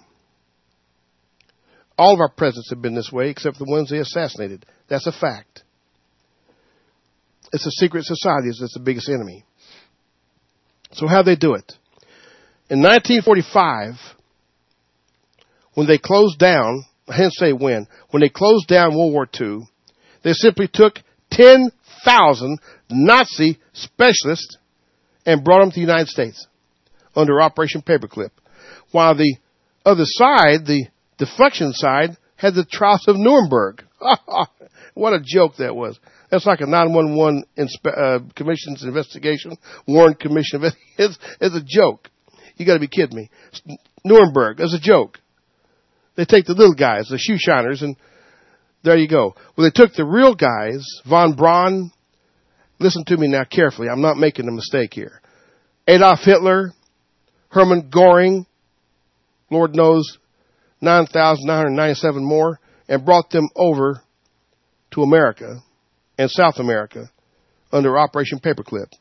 All of our presidents have been this way, except the ones they assassinated. That's a fact. It's a secret society that's the biggest enemy. So how'd they do it? In nineteen forty-five, when they closed down, I didn't say when, when they closed down World War Two, they simply took ten thousand Nazi specialists and brought them to the United States under Operation Paperclip. While the other side, the deflection side, had the trials of Nuremberg. What a joke that was. That's like a nine one one inspe- uh, commission's investigation, Warren Commission. It's, it's a joke. You got to be kidding me. Nuremberg is a joke. They take the little guys, the shoe shiners, and there you go. Well, they took the real guys, von Braun. Listen to me now carefully. I'm not making a mistake here. Adolf Hitler, Hermann Göring, Lord knows, nine thousand nine hundred ninety-seven more, and brought them over to America and South America under Operation Paperclip.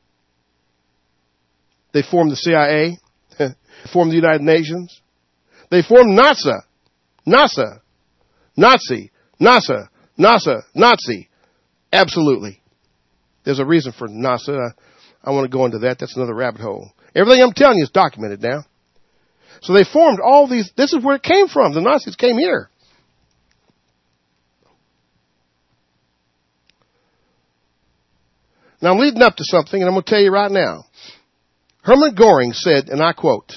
They formed the C I A, formed the United Nations. They formed NASA, NASA, Nazi, NASA, NASA, Nazi. Absolutely. There's a reason for NASA. I, I want to go into that. That's another rabbit hole. Everything I'm telling you is documented now. So they formed all these. This is where it came from. The Nazis came here. Now I'm leading up to something, and I'm going to tell you right now. Hermann Göring said, and I quote,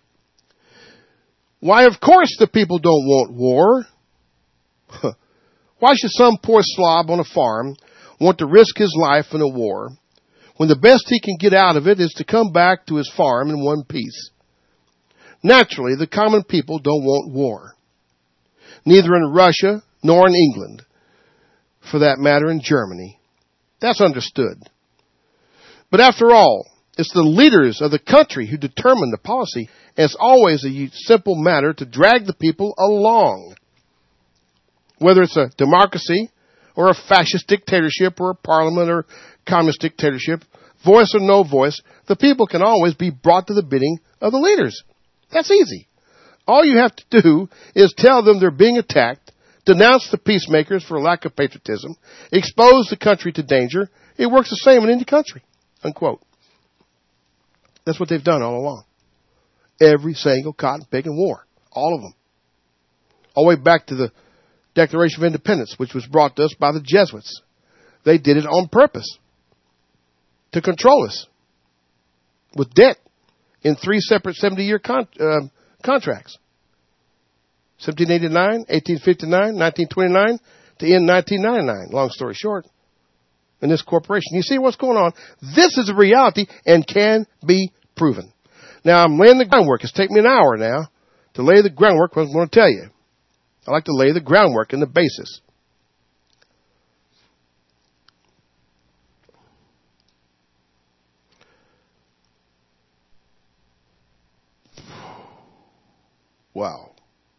"Why, of course the people don't want war. Why should some poor slob on a farm want to risk his life in a war when the best he can get out of it is to come back to his farm in one piece? Naturally, the common people don't want war. Neither in Russia nor in England. For that matter, in Germany. That's understood. But after all, it's the leaders of the country who determine the policy, and it's always a simple matter to drag the people along. Whether it's a democracy or a fascist dictatorship or a parliament or communist dictatorship, voice or no voice, the people can always be brought to the bidding of the leaders. That's easy. All you have to do is tell them they're being attacked, denounce the peacemakers for lack of patriotism, expose the country to danger. It works the same in any country." Unquote. That's what they've done all along. Every single cotton picking war. All of them. All the way back to the Declaration of Independence, which was brought to us by the Jesuits. They did it on purpose to control us with debt in three separate seventy-year con- uh, contracts. seventeen eighty-nine, eighteen fifty-nine, nineteen twenty-nine, to end nineteen ninety-nine. Long story short, in this corporation. You see what's going on? This is a reality and can be proven. Now, I'm laying the groundwork. It's taken me an hour now to lay the groundwork. What I'm going to tell you. I like to lay the groundwork and the basis. Wow.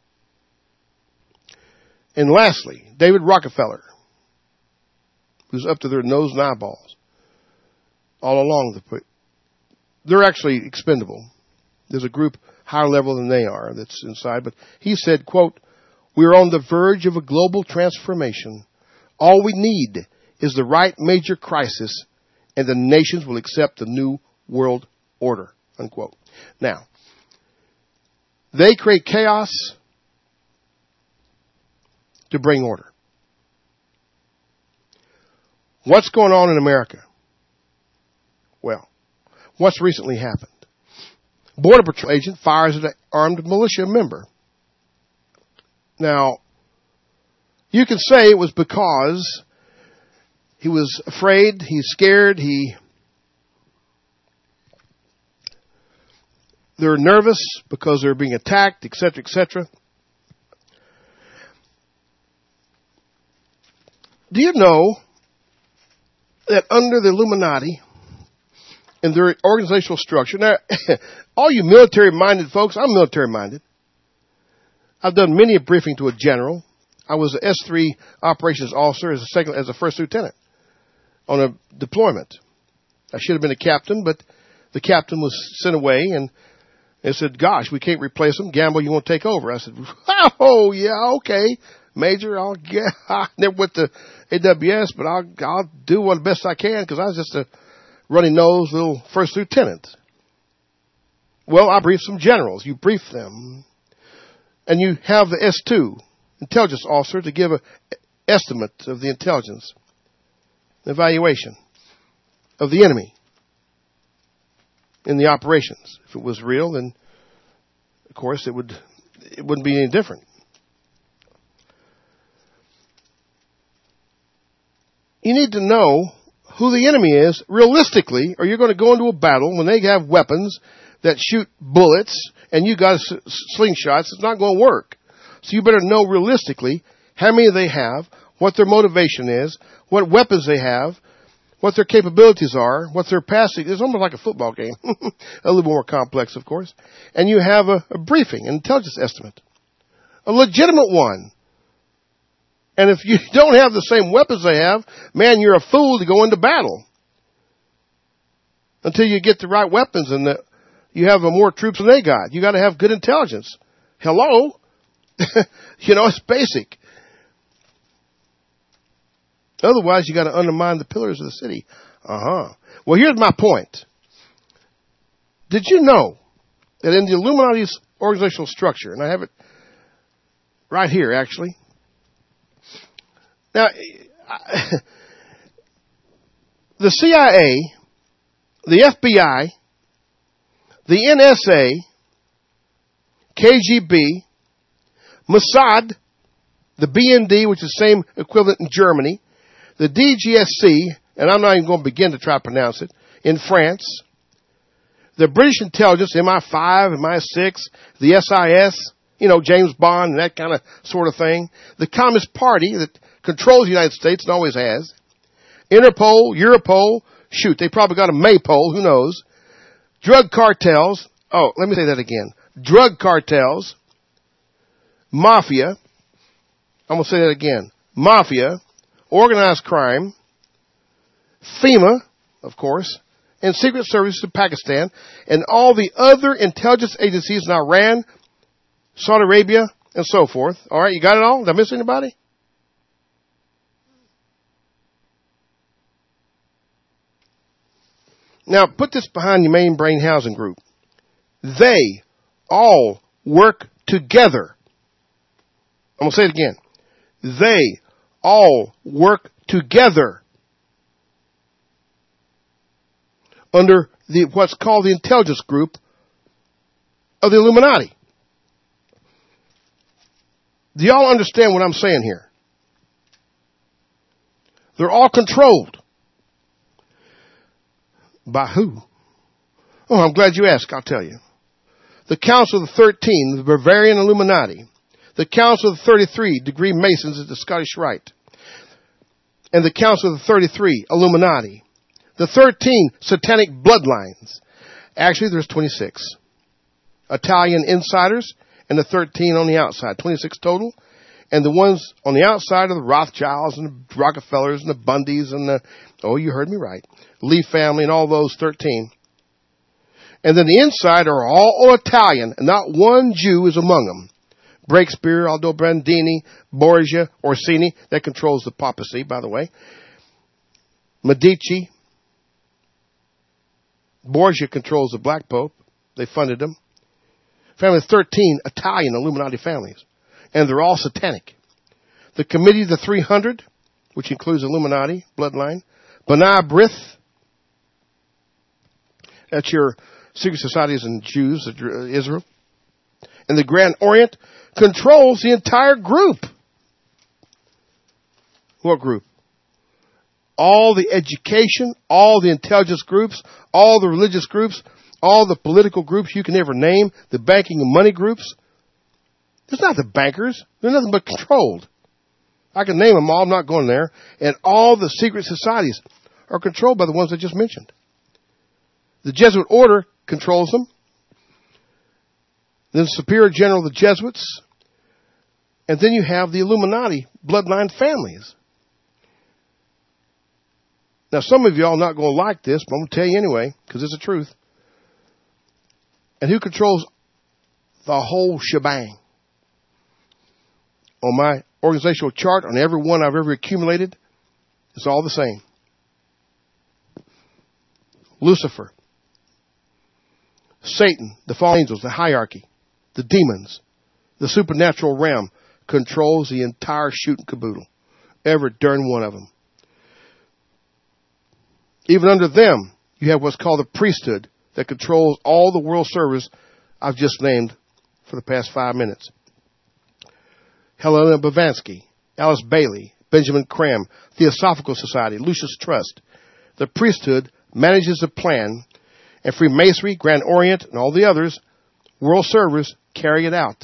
And lastly, David Rockefeller, who's up to their nose and eyeballs all along the, they're actually expendable. There's a group higher level than they are that's inside, but he said, quote, "We're on the verge of a global transformation. All we need is the right major crisis, and the nations will accept the new world order," unquote. Now, they create chaos to bring order. What's going on in America? Well, what's recently happened? Border Patrol agent fires at an armed militia member. Now, you can say it was because he was afraid, he's scared, he they're nervous because they're being attacked, et cetera, et cetera. Do you know that under the Illuminati and their organizational structure, now, all you military-minded folks, I'm military-minded. I've done many a briefing to a general. I was an S three operations officer as a second, as a first lieutenant on a deployment. I should have been a captain, but the captain was sent away, and they said, "Gosh, we can't replace him. Gamble, you want to take over?" I said, "Oh, yeah, okay. Major, I'll get, I never went to A W S, but I'll, I'll do what the best I can because I was just a runny-nosed little first lieutenant." Well, I briefed some generals. You brief them. And you have the S two, intelligence officer, to give an estimate of the intelligence, evaluation of the enemy in the operations. If it was real, then, of course, it would, it wouldn't be any different. You need to know who the enemy is realistically, or you're going to go into a battle when they have weapons that shoot bullets and you got slingshots. It's not going to work. So you better know realistically how many they have, what their motivation is, what weapons they have, what their capabilities are, what their passing. It's almost like a football game. A little more complex, of course. And you have a, a briefing, an intelligence estimate. A legitimate one. And if you don't have the same weapons they have, man, you're a fool to go into battle. Until you get the right weapons and the, you have more troops than they got. You got to have good intelligence. Hello? You know, it's basic. Otherwise, you got to undermine the pillars of the city. Uh-huh. Well, here's my point. Did you know that in the Illuminati's organizational structure, and I have it right here, actually. Now, the C I A, the F B I, the N S A, K G B, Mossad, the B N D, which is the same equivalent in Germany, the D G S C, and I'm not even going to begin to try to pronounce it, in France, the British intelligence, M I five, M I six, the S I S, you know, James Bond, and that kind of sort of thing, the Communist Party that controls the United States and always has, Interpol, Europol, shoot, they probably got a Maypol, who knows, drug cartels, oh, let me say that again, drug cartels, mafia, I'm going to say that again, mafia, organized crime, FEMA, of course, and Secret Services in Pakistan, and all the other intelligence agencies in Iran, Saudi Arabia, and so forth. All right, you got it all? Did I miss anybody? Now, put this behind your main brain housing group. They all work together. I'm going to say it again. They all work together under the what's called the intelligence group of the Illuminati. Do y'all understand what I'm saying here? They're all controlled. By who? Oh, I'm glad you asked. I'll tell you. The Council of the Thirteen, the Bavarian Illuminati. The Council of the Thirty-three, Degree Masons at the Scottish Rite. And the Council of the Thirty-three, Illuminati. The thirteen Satanic Bloodlines. Actually, there's twenty-six. Italian insiders and the thirteen on the outside. twenty-six total. And the ones on the outside are the Rothschilds and the Rockefellers and the Bundys and the, oh, you heard me right, Lee family and all those thirteen. And then the inside are all Italian, and not one Jew is among them. Breakspear, Aldobrandini, Borgia, Orsini, that controls the papacy, by the way. Medici. Borgia controls the Black Pope. They funded him. Family of thirteen Italian Illuminati families. And they're all satanic. The Committee of the three hundred, which includes Illuminati, bloodline. B'nai B'rith. That's your secret societies and Jews, Israel. And the Grand Orient controls the entire group. What group? All the education, all the intelligence groups, all the religious groups, all the political groups you can ever name, the banking and money groups. It's not the bankers. They're nothing but controlled. I can name them all. I'm not going there. And all the secret societies are controlled by the ones I just mentioned. The Jesuit order controls them. Then the Superior General of the Jesuits. And then you have the Illuminati bloodline families. Now, some of y'all are not going to like this, but I'm going to tell you anyway, because it's the truth. And who controls the whole shebang? On my organizational chart, on every one I've ever accumulated, it's all the same. Lucifer. Satan, the fallen angels, the hierarchy, the demons, the supernatural realm controls the entire shoot and caboodle. Every darn one of them. Even under them, you have what's called the priesthood that controls all the world servers I've just named for the past five minutes. Helena Blavatsky, Alice Bailey, Benjamin Cram, Theosophical Society, Lucius Trust. The priesthood manages the plan, and Freemasonry, Grand Orient, and all the others, world servers, carry it out.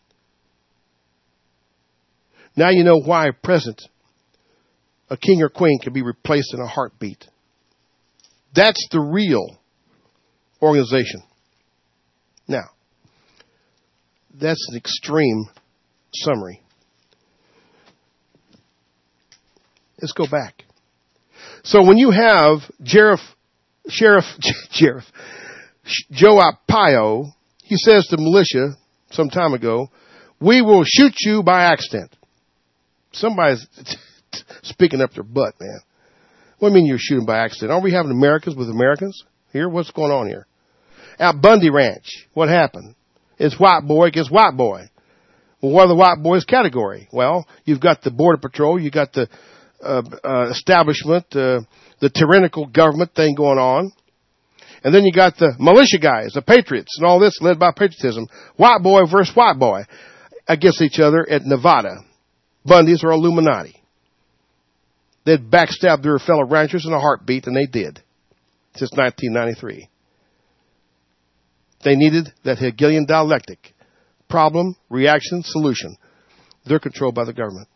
Now you know why present a king or queen can be replaced in a heartbeat. That's the real organization. Now, that's an extreme summary. Let's go back. So when you have Sheriff, Sheriff, Sheriff, Joe Arpaio, he says to militia some time ago, we will shoot you by accident. Somebody's speaking up their butt, man. What do you mean you're shooting by accident? Aren't we having Americans with Americans here? What's going on here? At Bundy Ranch, what happened? It's white boy against white boy. Well, what are the white boys category? Well, you've got the Border Patrol, you got the uh, uh, establishment, uh, the tyrannical government thing going on. And then you got the militia guys, the patriots, and all this led by patriotism. White boy versus white boy against each other at Nevada. Bundys are Illuminati. They'd backstab their fellow ranchers in a heartbeat, and they did, since nineteen ninety-three. They needed that Hegelian dialectic. Problem, reaction, solution. They're controlled by the government.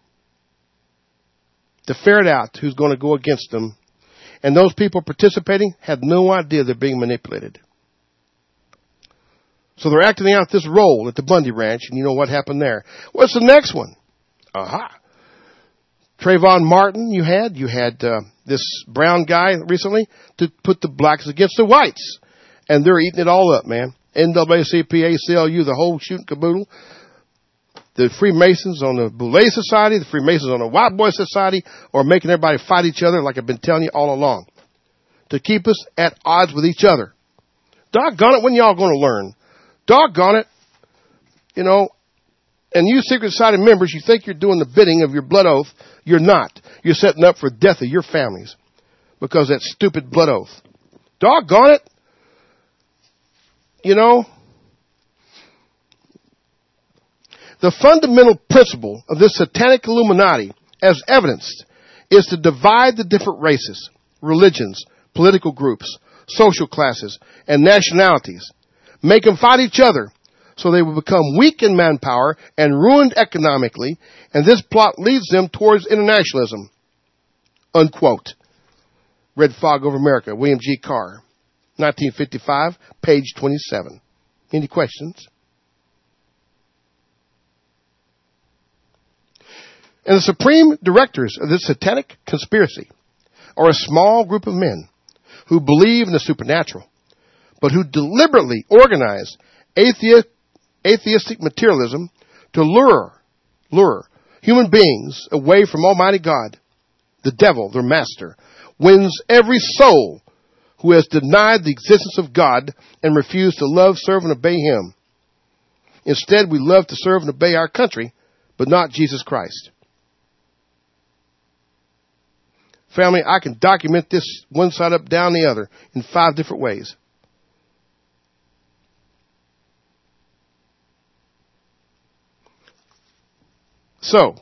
To ferret out who's going to go against them. And those people participating had no idea they're being manipulated. So they're acting out this role at the Bundy Ranch, and you know what happened there. What's the next one? Aha. Trayvon Martin you had. You had uh, this brown guy recently to put the blacks against the whites. And they're eating it all up, man. N double A C P, A C L U, the whole shooting caboodle. The Freemasons on the Boulay Society, the Freemasons on the White Boy Society, are making everybody fight each other like I've been telling you all along. To keep us at odds with each other. Doggone it, when y'all going to learn? Doggone it. You know, and you Secret Society members, you think you're doing the bidding of your blood oath. You're not. You're setting up for death of your families. Because that stupid blood oath. Doggone it. You know, the fundamental principle of this satanic Illuminati, as evidenced, is to divide the different races, religions, political groups, social classes, and nationalities, make them fight each other so they will become weak in manpower and ruined economically, and this plot leads them towards internationalism. Unquote. Red Fog Over America, William G. Carr, nineteen fifty-five, page twenty-seven. Any questions? And the supreme directors of this satanic conspiracy are a small group of men who believe in the supernatural, but who deliberately organize athe- atheistic materialism to lure, lure human beings away from Almighty God. The devil, their master, wins every soul who has denied the existence of God and refused to love, serve, and obey Him. Instead, we love to serve and obey our country, but not Jesus Christ. Family, I can document this one side up, down the other in five different ways. So,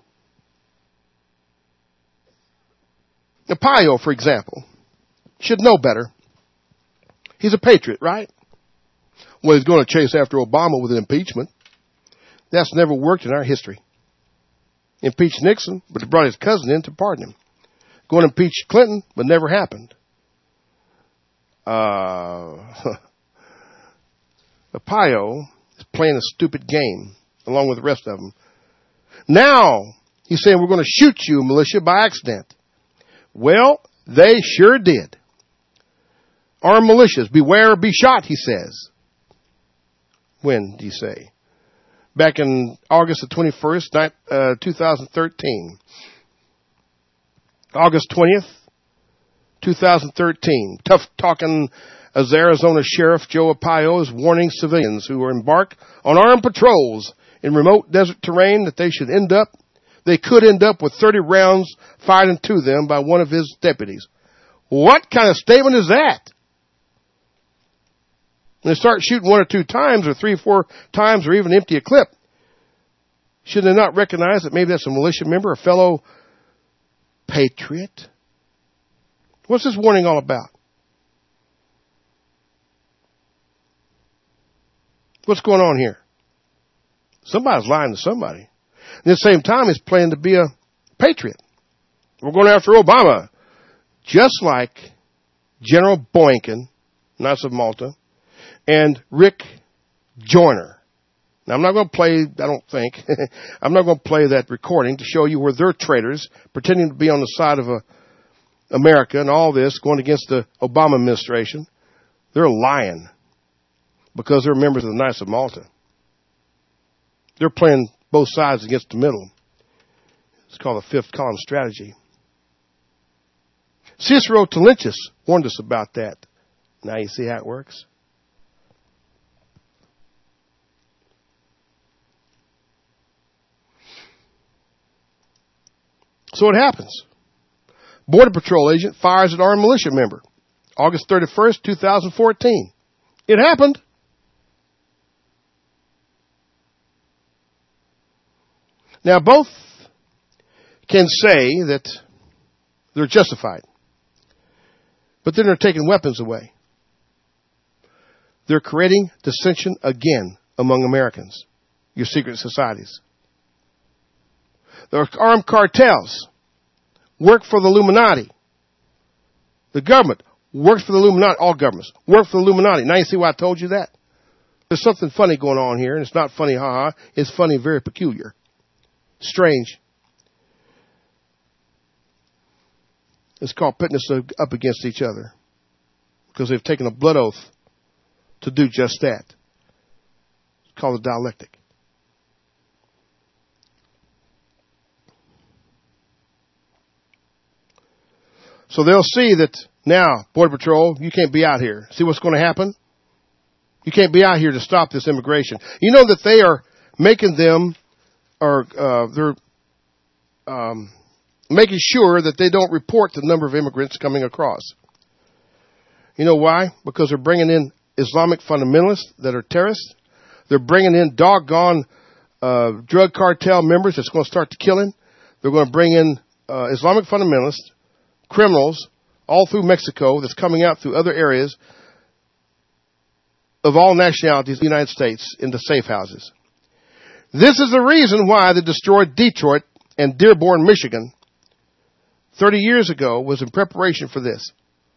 Arpaio, for example, should know better. He's a patriot, right? Well, he's going to chase after Obama with an impeachment. That's never worked in our history. Impeached Nixon, but he brought his cousin in to pardon him. Going to impeach Clinton, but never happened. Uh, Arpaio is playing a stupid game, along with the rest of them. Now, he's saying we're going to shoot you, militia, by accident. Well, they sure did. Armed militias, beware, be shot, he says. When, do you say? Back in August the twenty-first, uh, twenty thirteen. August twentieth, twenty thirteen. Tough-talking as Arizona Sheriff Joe Arpaio is warning civilians who are embarked on armed patrols in remote desert terrain that they should end up, they could end up with thirty rounds fired into them by one of his deputies. What kind of statement is that? When they start shooting one or two times or three or four times or even empty a clip, should they not recognize that maybe that's a militia member, a fellow patriot? What's this warning all about? What's going on here? Somebody's lying to somebody. At the same time, he's playing to be a patriot. We're going after Obama. Just like General Boykin, Knights of Malta, and Rick Joyner. Now, I'm not going to play, I don't think, I'm not going to play that recording to show you where they're traitors, pretending to be on the side of a, America and all this, going against the Obama administration. They're lying because they're members of the Knights of Malta. They're playing both sides against the middle. It's called the fifth column strategy. Cicero Talentus warned us about that. Now you see how it works. So what happens? Border Patrol agent fires an armed militia member. August thirty-first, twenty fourteen. It happened. Now both can say that they're justified. But then they're taking weapons away. They're creating dissension again among Americans, your secret societies. The armed cartels work for the Illuminati. The government works for the Illuminati. All governments work for the Illuminati. Now you see why I told you that? There's something funny going on here, and it's not funny, ha-ha. It's funny, very peculiar. Strange. It's called putting us up against each other because they've taken a blood oath to do just that. It's called a dialectic. So they'll see that now, Border Patrol, you can't be out here. See what's going to happen? You can't be out here to stop this immigration. You know that they are making them, or uh, they're um, making sure that they don't report the number of immigrants coming across. You know why? Because they're bringing in Islamic fundamentalists that are terrorists. They're bringing in doggone uh, drug cartel members that's going to start the killing. They're going to bring in uh, Islamic fundamentalists, criminals, all through Mexico that's coming out through other areas of all nationalities in the United States into safe houses. This is the reason why they destroyed Detroit and Dearborn, Michigan, thirty years ago, was in preparation for this.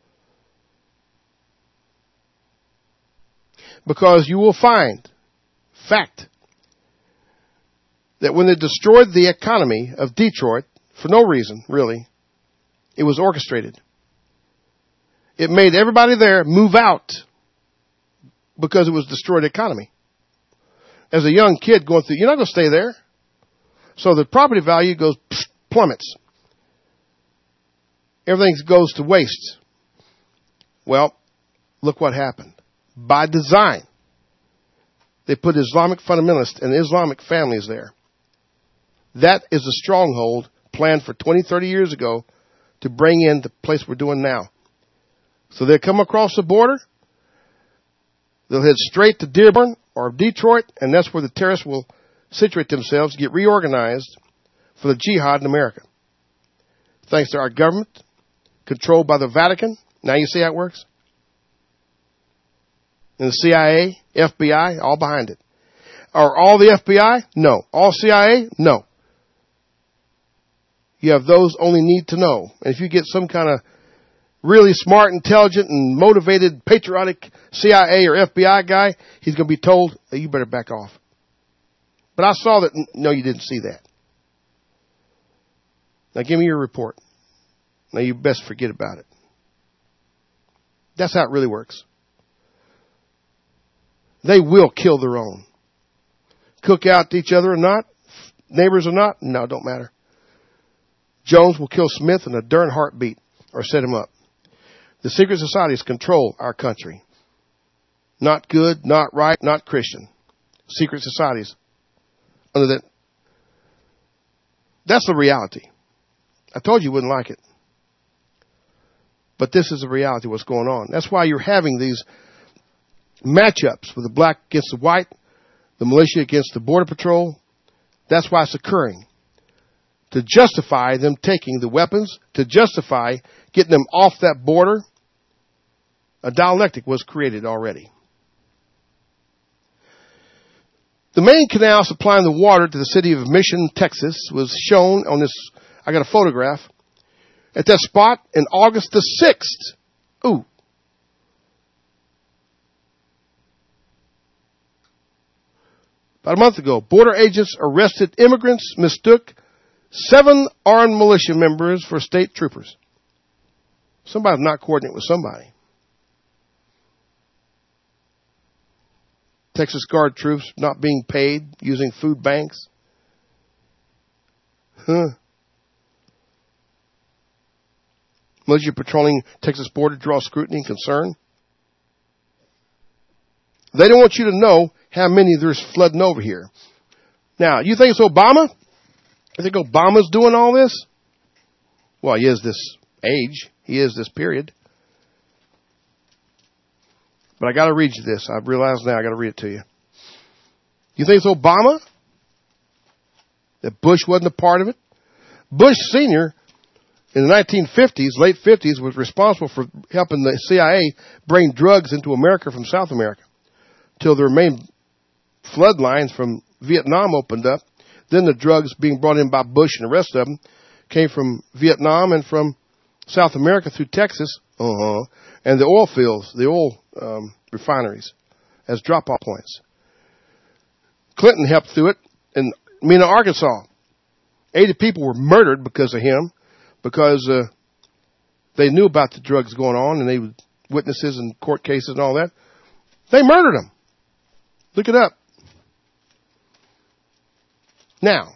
Because you will find, fact, that when they destroyed the economy of Detroit, for no reason, really, it was orchestrated. It made everybody there move out because it was destroyed economy. As a young kid going through, you're not going to stay there. So the property value goes plummets. Everything goes to waste. Well, look what happened. By design, they put Islamic fundamentalists and Islamic families there. That is a stronghold planned for twenty, thirty years ago to bring in the place we're doing now. So they'll come across the border. They'll head straight to Dearborn or Detroit, and that's where the terrorists will situate themselves, get reorganized for the jihad in America. Thanks to our government, controlled by the Vatican. Now you see how it works? And the C I A, F B I, all behind it. Are all the F B I? No. All C I A? No. You have those only need to know. And if you get some kind of really smart, intelligent, and motivated, patriotic C I A or F B I guy, he's going to be told, hey, you better back off. But I saw that. No, you didn't see that. Now give me your report. Now you best forget about it. That's how it really works. They will kill their own. Cook out to each other or not, neighbors or not, no, don't matter. Jones will kill Smith in a darn heartbeat or set him up. The secret societies control our country. Not good, not right, not Christian. Secret societies. Under that. That's the reality. I told you you wouldn't like it. But this is the reality of what's going on. That's why you're having these matchups with the black against the white, the militia against the border patrol. That's why it's occurring. To justify them taking the weapons, to justify getting them off that border, a dialectic was created already. The main canal supplying the water to the city of Mission, Texas, was shown on this, I got a photograph, at that spot in August the sixth. Ooh. About a month ago, border agents arrested immigrants, mistook seven armed militia members for state troopers. Somebody's not coordinating with somebody. Texas Guard troops not being paid, using food banks. Huh. Militia patrolling Texas border draws scrutiny and concern. They don't want you to know how many there's flooding over here. Now, you think it's Obama? You think Obama's doing all this? Well, he is this age. He is this period. But I got to read you this. I've realized now I got to read it to you. You think it's Obama? That Bush wasn't a part of it? Bush Senior in the nineteen fifties, late fifties, was responsible for helping the C I A bring drugs into America from South America. Till their main flood lines from Vietnam opened up. Then the drugs being brought in by Bush and the rest of them came from Vietnam and from South America through Texas. Uh-huh. And the oil fields, the oil um, refineries as drop-off points. Clinton helped through it in Mena, Arkansas. eighty people were murdered because of him, because uh, they knew about the drugs going on and they were witnesses in court cases and all that. They murdered them. Look it up. Now,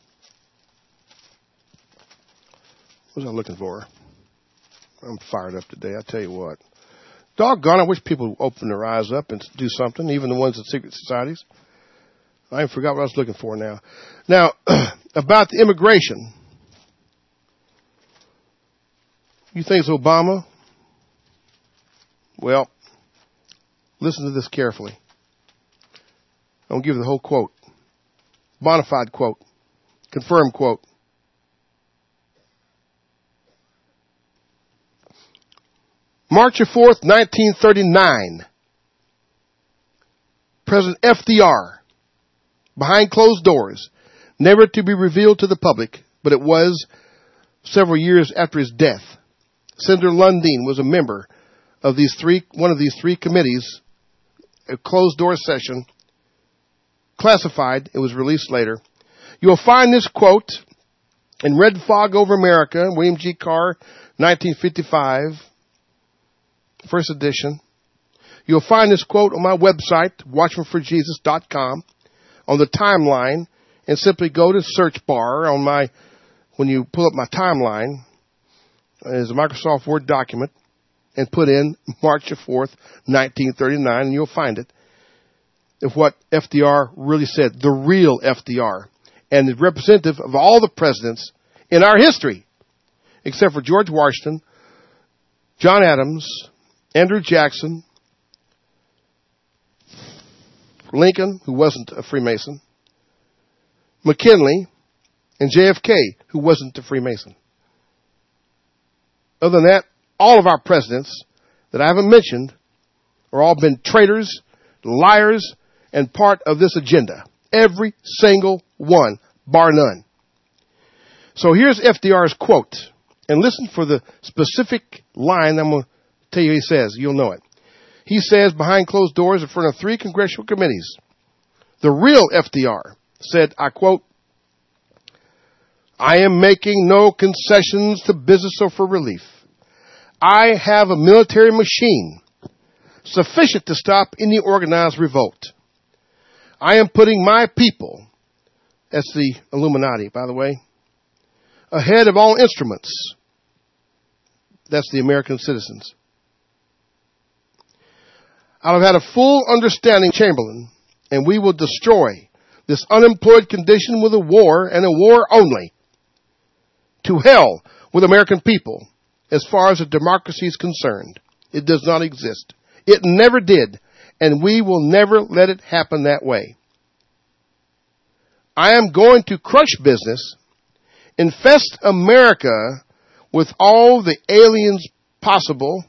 what was I looking for? I'm fired up today, I tell you what. Doggone, I wish people would open their eyes up and do something, even the ones in secret societies. I forgot what I was looking for now. Now, about the immigration. You think it's Obama? Well, listen to this carefully. I'm going to give you the whole quote. Bona fide quote. Confirmed quote. March fourth, nineteen thirty-nine. President F D R, behind closed doors, never to be revealed to the public, but it was several years after his death. Senator Lundeen was a member of these three, one of these three committees, a closed door session, classified. It was released later. You'll find this quote in Red Fog Over America, William G. Carr, nineteen fifty-five, first edition. You'll find this quote on my website, watchman for jesus dot com, on the timeline, and simply go to search bar on my, when you pull up my timeline, as a Microsoft Word document, and put in March fourth, nineteen thirty-nine, and you'll find it, of what F D R really said, the real F D R, and the representative of all the presidents in our history, except for George Washington, John Adams, Andrew Jackson, Lincoln, who wasn't a Freemason, McKinley, and J F K, who wasn't a Freemason. Other than that, all of our presidents that I haven't mentioned are all been traitors, liars, and part of this agenda. Every single one, bar none. So here's F D R's quote. And listen for the specific line I'm going to tell you he says. You'll know it. He says, behind closed doors in front of three congressional committees, the real F D R said, I quote, I am making no concessions to business or for relief. I have a military machine sufficient to stop any organized revolt. I am putting my people, that's the Illuminati, by the way, ahead of all instruments. That's the American citizens. I've had a full understanding, Chamberlain, and we will destroy this unemployed condition with a war and a war only. To hell with American people as far as a democracy is concerned. It does not exist. It never did, and we will never let it happen that way. I am going to crush business, infest America with all the aliens possible,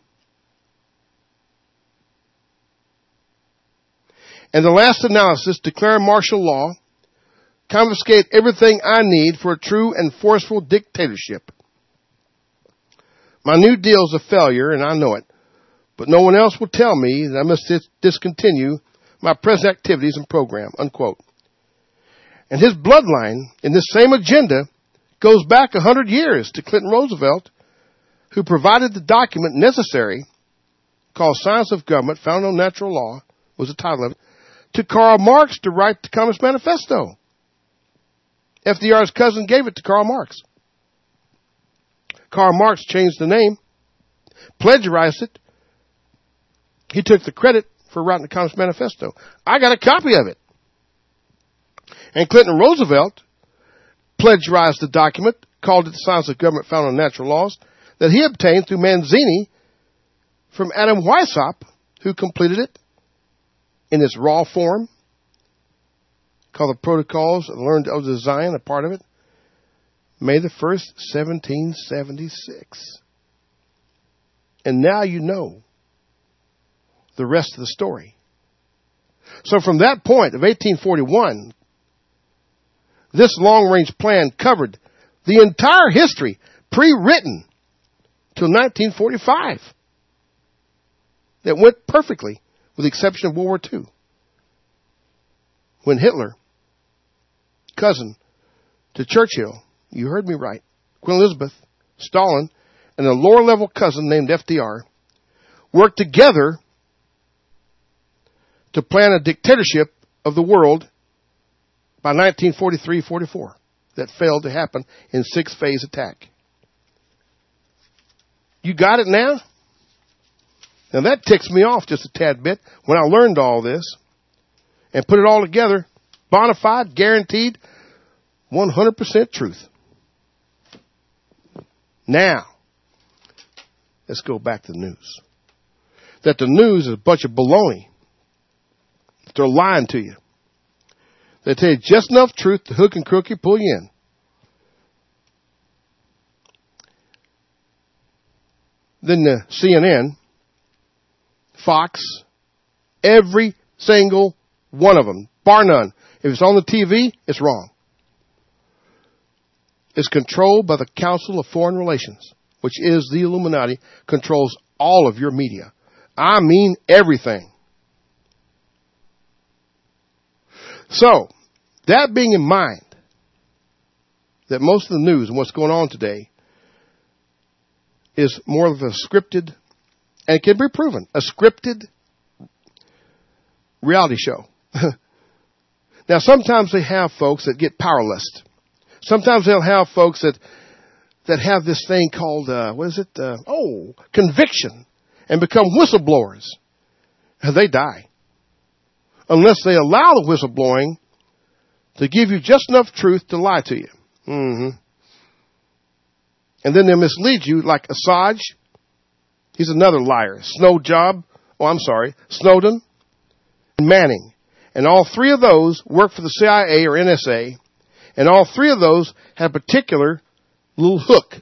and the last analysis, declare martial law, confiscate everything I need for a true and forceful dictatorship. My New Deal is a failure, and I know it, but no one else will tell me that I must dis- discontinue my present activities and program, unquote. And his bloodline in this same agenda goes back a hundred years to Clinton Roosevelt, who provided the document necessary, called Science of Government, Founded on Natural Law, was the title of it, to Karl Marx to write the Communist Manifesto. F D R's cousin gave it to Karl Marx. Karl Marx changed the name, plagiarized it. He took the credit for writing the Communist Manifesto. I got a copy of it. And Clinton Roosevelt plagiarized the document, called it the Science of Government Founded on Natural Laws, that he obtained through Manzini from Adam Weishaupt, who completed it in its raw form, called the Protocols of Learned of Design, a part of it, May the first, seventeen seventy-six. And now you know the rest of the story. So from that point of eighteen forty-one, this long-range plan covered the entire history, pre-written, till nineteen forty-five. That went perfectly, with the exception of World War Two. When Hitler, cousin to Churchill, you heard me right, Queen Elizabeth, Stalin, and a lower-level cousin named F D R worked together to plan a dictatorship of the world by nineteen forty-three forty-four that failed to happen in six-phase attack. You got it now? Now that ticks me off just a tad bit when I learned all this and put it all together, bona fide, guaranteed, one hundred percent truth. Now, let's go back to the news. that the news is a bunch of baloney. They're lying to you. They tell you just enough truth to hook and crook you, pull you in. Then the C N N, Fox, every single one of them, bar none. If it's on the T V, it's wrong. It's controlled by the Council of Foreign Relations, which is the Illuminati, controls all of your media. I mean everything. So, that being in mind, that most of the news and what's going on today is more of a scripted, and it can be proven, a scripted reality show. Now, sometimes they have folks that get powerless. Sometimes they'll have folks that that have this thing called, uh, what is it? Uh, oh, conviction, and become whistleblowers. And they die. Unless they allow the whistleblowing to give you just enough truth to lie to you. Mm-hmm. And then they mislead you like Assange. He's another liar. Snow Job. Oh, I'm sorry. Snowden. And Manning. And all three of those work for the C I A or N S A. And all three of those have a particular little hook.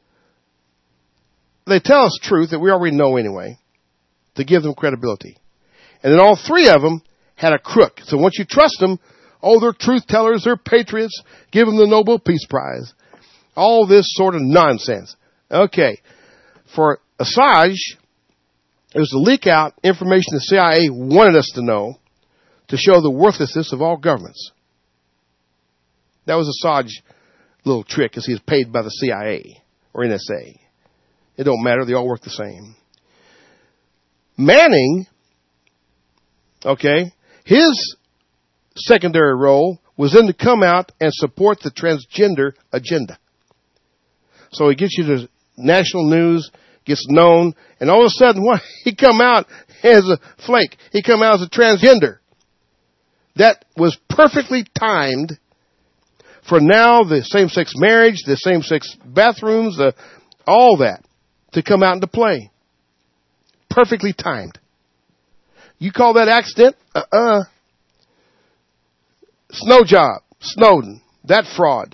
They tell us truth that we already know anyway, to give them credibility. And then all three of them had a crook. So once you trust them, oh, they're truth tellers, they're patriots, give them the Nobel Peace Prize. All this sort of nonsense. Okay. For Assange, it was to leak out information the C I A wanted us to know to show the worthlessness of all governments. That was Assange's little trick, because he was paid by the C I A or N S A. It don't matter. They all work the same. Manning, okay, his secondary role was then to come out and support the transgender agenda. So he gets you to national news, gets known, and all of a sudden, what? He come out as a flake. He come out as a transgender. That was perfectly timed for now the same-sex marriage, the same-sex bathrooms, the, all that to come out into play. Perfectly timed. You call that accident? Uh-uh. Snow Job, Snowden, that fraud.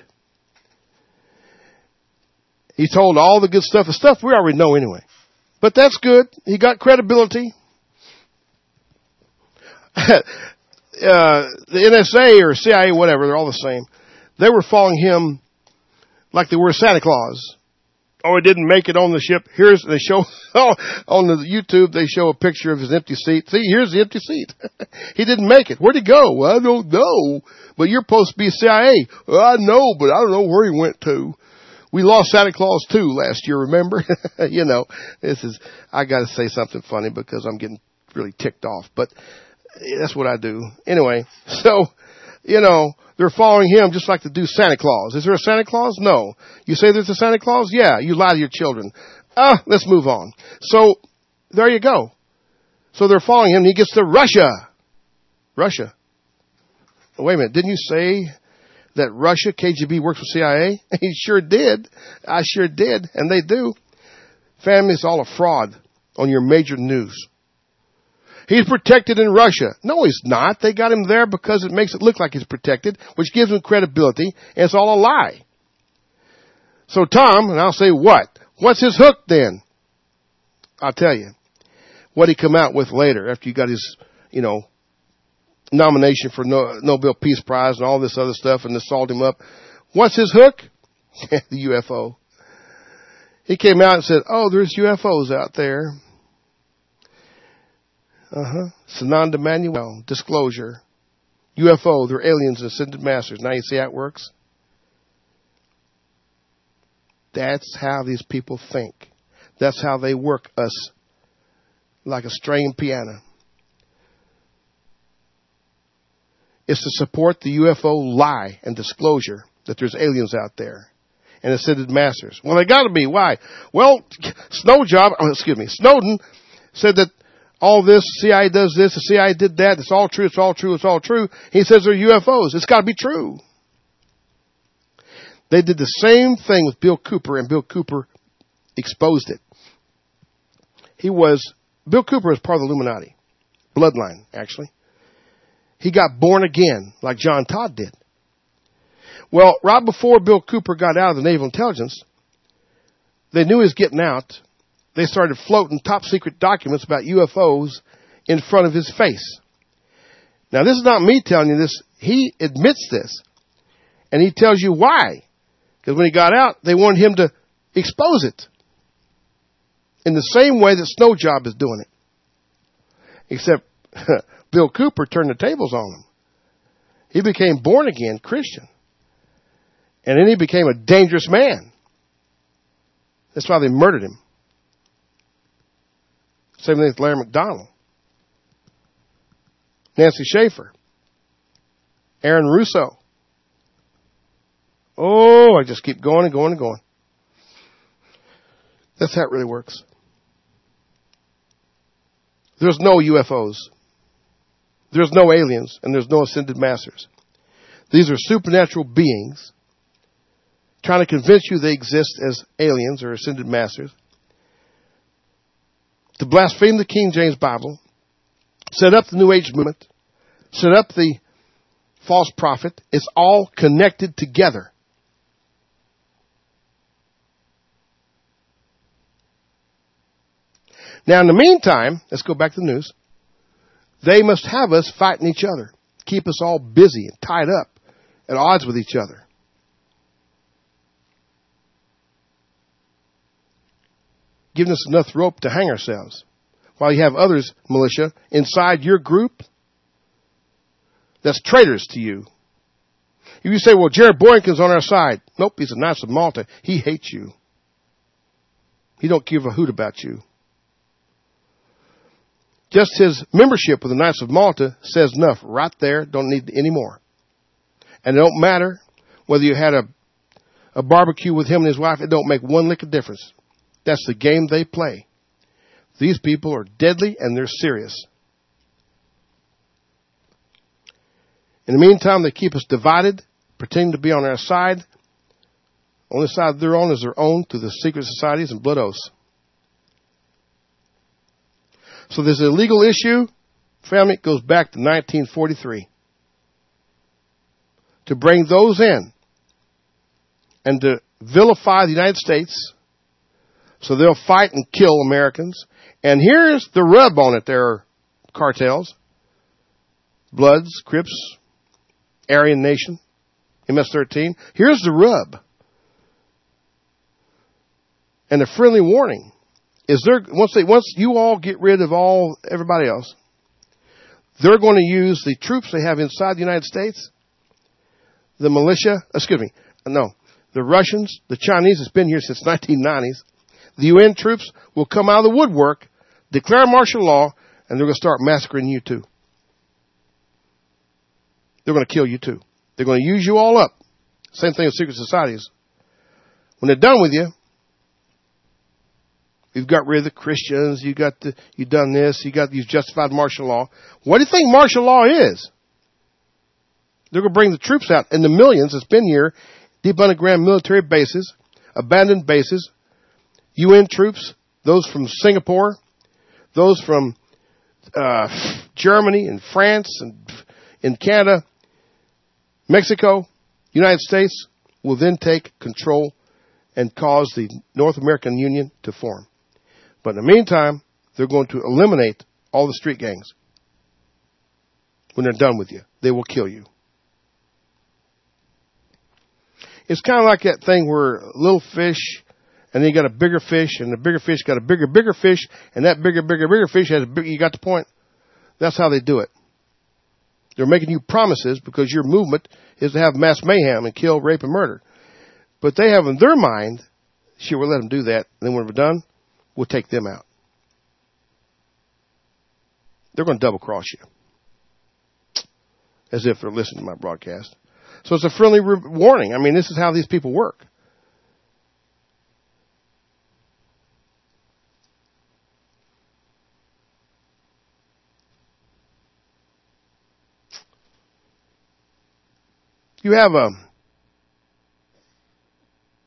He told all the good stuff, the stuff we already know anyway. But that's good. He got credibility. uh, the N S A or C I A, whatever, they're all the same. They were following him like they were Santa Claus. Oh, he didn't make it on the ship. Here's, they show, oh, on the YouTube, they show a picture of his empty seat. See, here's the empty seat. He didn't make it. Where'd he go? Well, I don't know. But you're supposed to be C I A. Well, I know, but I don't know where he went to. We lost Santa Claus too last year, remember? You know, this is, I gotta say something funny because I'm getting really ticked off, but that's what I do. Anyway, so, you know, they're following him just like to do Santa Claus. Is there a Santa Claus? No. You say there's a Santa Claus? Yeah. You lie to your children. Ah, let's move on. So, there you go. So they're following him and he gets to Russia. Russia. Wait a minute. Didn't you say that Russia, K G B, works for C I A? He sure did. I sure did. And they do. Family, it's all a fraud on your major news. He's protected in Russia. No, he's not. They got him there because it makes it look like he's protected, which gives him credibility, and it's all a lie. So Tom, and I'll say what? What's his hook then? I'll tell you. What he come out with later after you got his, you know, nomination for no, Nobel Peace Prize and all this other stuff and they salt him up. What's his hook? The U F O. He came out and said, oh, there's U F Os out there. Uh-huh. Sananda Manuel, disclosure. U F O, they're aliens and ascended masters. Now you see how it works? That's how these people think. That's how they work us like a string piano. It's to support the U F O lie and disclosure that there's aliens out there and ascended masters. Well, they got to be. Why? Well, Snow Job, oh, excuse me, Snowden said that all this, C I A does this, the C I A did that, it's all true, it's all true, it's all true. He says they're U F Os. It's got to be true. They did the same thing with Bill Cooper, and Bill Cooper exposed it. He was Bill Cooper is part of the Illuminati. Bloodline, actually. He got born again, like John Todd did. Well, right before Bill Cooper got out of the Naval Intelligence, they knew he was getting out. They started floating top secret documents about U F Os in front of his face. Now, this is not me telling you this. He admits this. And he tells you why. Because when he got out, they wanted him to expose it. In the same way that Snow Job is doing it. Except Bill Cooper turned the tables on him. He became born again Christian. And then he became a dangerous man. That's why they murdered him. Same thing with Larry McDonald. Nancy Schaefer. Aaron Russo. Oh, I just keep going and going and going. That's how it really works. There's no U F Os. There's no aliens, and there's no ascended masters. These are supernatural beings trying to convince you they exist as aliens or ascended masters, to blaspheme the King James Bible, set up the New Age movement, set up the false prophet. It's all connected together. Now, in the meantime, let's go back to the news. They must have us fighting each other, keep us all busy and tied up at odds with each other. Giving us enough rope to hang ourselves, while you have others, militia, inside your group that's traitors to you. If you say, well, Jared Boykin's on our side. Nope, he's a Knights of Malta. He hates you. He don't give a hoot about you. Just his membership with the Knights of Malta says enough right there. Don't need any more. And it don't matter whether you had a, a barbecue with him and his wife. It don't make one lick of difference. That's the game they play. These people are deadly and they're serious. In the meantime, they keep us divided, pretending to be on our side. Only side they're on is their own through the secret societies and blood oaths. So this illegal issue, family, goes back to nineteen forty-three. To bring those in and to vilify the United States so they'll fight and kill Americans. And here's the rub on it. There are cartels, Bloods, Crips, Aryan Nation, M S thirteen. Here's the rub. And a friendly warning is there once they once you all get rid of all everybody else, they're going to use the troops they have inside the United States, the militia, excuse me, no, the Russians, the Chinese that's been here since nineteen nineties, the U N troops will come out of the woodwork, declare martial law, and they're going to start massacring you too. They're going to kill you too. They're going to use you all up. Same thing with secret societies. When they're done with you, you've got rid of the Christians, you got the, you've done this, you got you've justified martial law. What do you think martial law is? They're going to bring the troops out in the millions that's been here, deep underground military bases, abandoned bases, U N troops, those from Singapore, those from uh, Germany and France and in Canada, Mexico, United States will then take control and cause the North American Union to form. But in the meantime, they're going to eliminate all the street gangs. When they're done with you, they will kill you. It's kind of like that thing where a little fish, and then you got a bigger fish, and the bigger fish got a bigger, bigger fish, and that bigger, bigger, bigger fish has a bigger, you got the point? That's how they do it. They're making you promises because your movement is to have mass mayhem and kill, rape, and murder. But they have in their mind, sure, we'll let them do that, and then when we're done, we'll take them out. They're going to double cross you. As if they're listening to my broadcast. So it's a friendly re- warning. I mean, this is how these people work. You have a,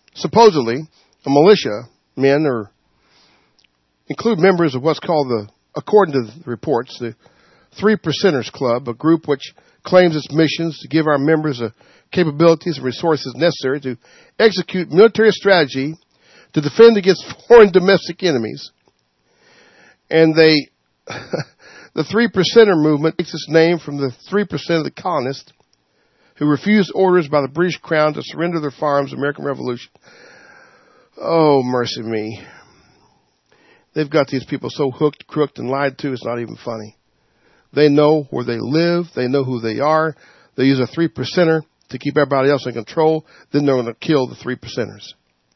supposedly, a militia, men or include members of what's called the according to the reports, the Three Percenters Club, a group which claims its mission is to give our members the capabilities and resources necessary to execute military strategy to defend against foreign domestic enemies. And they, the Three Percenter movement takes its name from the three percent of the colonists who refused orders by the British Crown to surrender their farms in the American Revolution. Oh, mercy me. They've got these people so hooked, crooked, and lied to, it's not even funny. They know where they live. They know who they are. They use a three percenter to keep everybody else in control. Then they're going to kill the three percenters.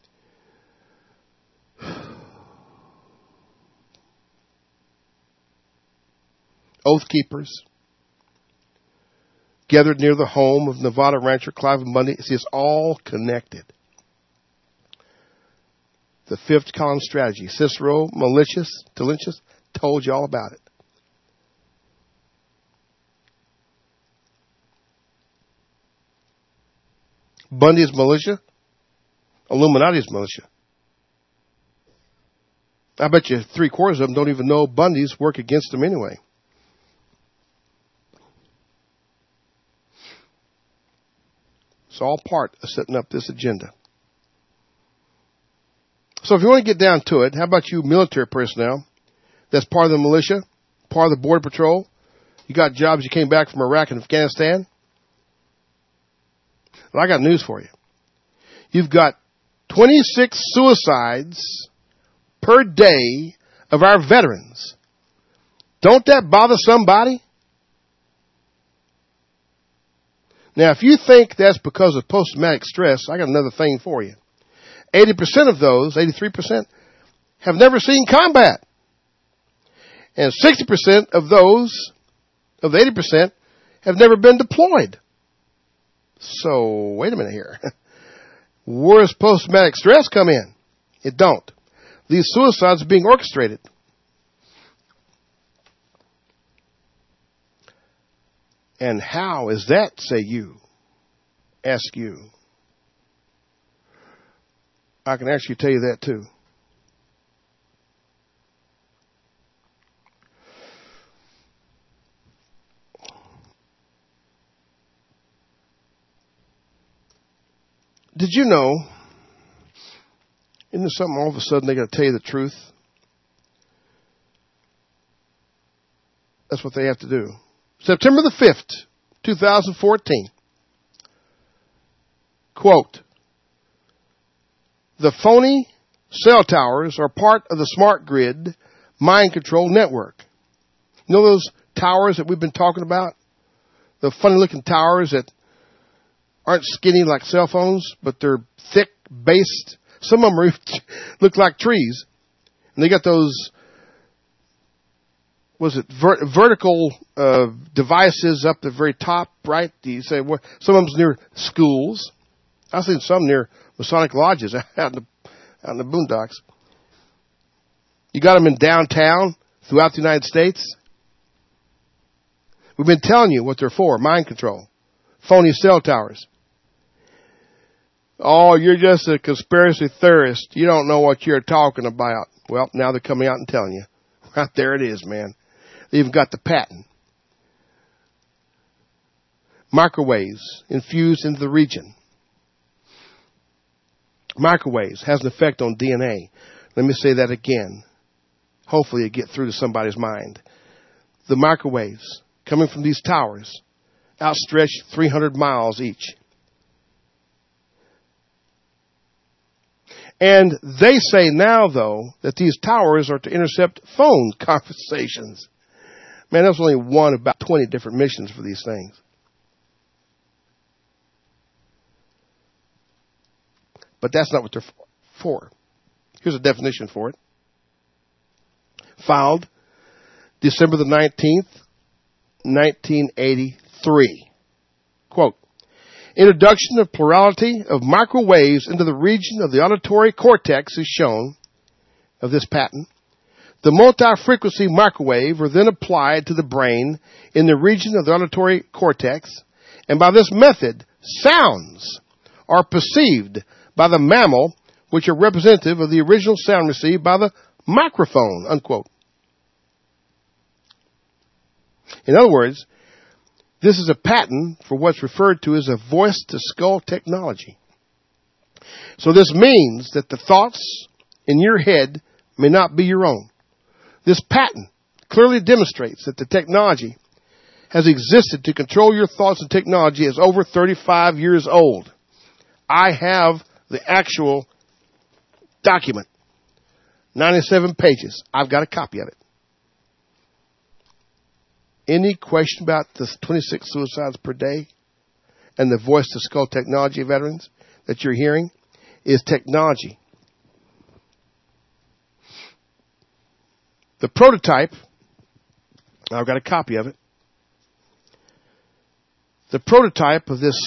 Oath keepers gathered near the home of Nevada rancher Clive Bundy. See, it's all connected. The fifth column strategy. Cicero, malicious, delicious, told you all about it. Bundy's militia, Illuminati's militia. I bet you three quarters of them don't even know Bundy's work against them anyway. It's all part of setting up this agenda. So if you want to get down to it, how about you military personnel that's part of the militia, part of the border patrol? You got jobs, you came back from Iraq and Afghanistan? Well, I got news for you. You've got twenty-six suicides per day of our veterans. Don't that bother somebody? Now, if you think that's because of post-traumatic stress, I got another thing for you. eighty percent of those, eighty-three percent, have never seen combat. And sixty percent of those, of the eighty percent, have never been deployed. So, wait a minute here. Where does post-traumatic stress come in? It don't. These suicides are being orchestrated. And how is that, say you? Ask you. I can actually tell you that too. Did you know, isn't there something all of a sudden they got to tell you the truth? That's what they have to do. September the fifth, twenty fourteen. Quote, the phony cell towers are part of the smart grid mind control network. You know those towers that we've been talking about? The funny looking towers that aren't skinny like cell phones, but they're thick based. Some of them look like trees. And they got those, was it ver- vertical uh, devices up the very top, right? You say, well, some of them's near schools. I've seen some near Masonic lodges out in the, out in the boondocks. You got them in downtown throughout the United States. We've been telling you what they're for, mind control. Phony cell towers. Oh, you're just a conspiracy theorist. You don't know what you're talking about. Well, now they're coming out and telling you. Right there it is, man. They even got the patent. Microwaves infused into the region. Microwaves has an effect on D N A. Let me say that again. Hopefully it get through to somebody's mind. The microwaves coming from these towers outstretched three hundred miles each. And they say now, though, that these towers are to intercept phone conversations. Man, there's only one about twenty different missions for these things. But that's not what they're for. Here's a definition for it. Filed December the nineteenth, nineteen eighty-three. Quote, introduction of plurality of microwaves into the region of the auditory cortex is shown of this patent. The multi-frequency microwave are then applied to the brain in the region of the auditory cortex, and by this method, sounds are perceived by the mammal, which are representative of the original sound received by the microphone, unquote. In other words, this is a patent for what's referred to as a voice-to-skull technology. So this means that the thoughts in your head may not be your own. This patent clearly demonstrates that the technology has existed to control your thoughts, and technology is over thirty-five years old. I have the actual document, ninety-seven pages. I've got a copy of it. Any question about the twenty-six suicides per day and the voice-to-skull technology, veterans, that you're hearing is technology. The prototype, I've got a copy of it. The prototype of this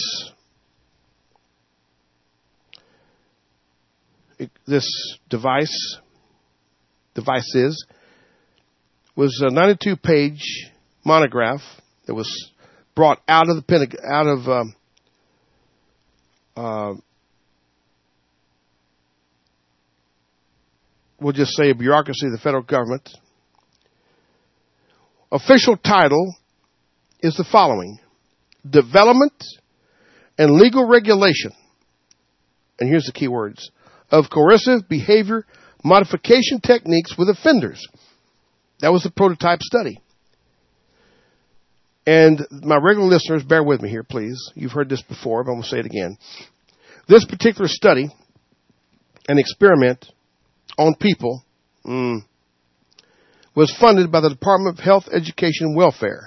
this device, devices, was a ninety-two page monograph that was brought out of the Pentagon, out of um, uh, we'll just say a bureaucracy of the federal government. Official title is the following: Development and Legal Regulation, and here's the key words, of coercive behavior modification techniques with offenders. That was the prototype study. And my regular listeners, bear with me here, please. You've heard this before, but I'm going to say it again. This particular study, an experiment on people, mm, was funded by the Department of Health, Education, and Welfare.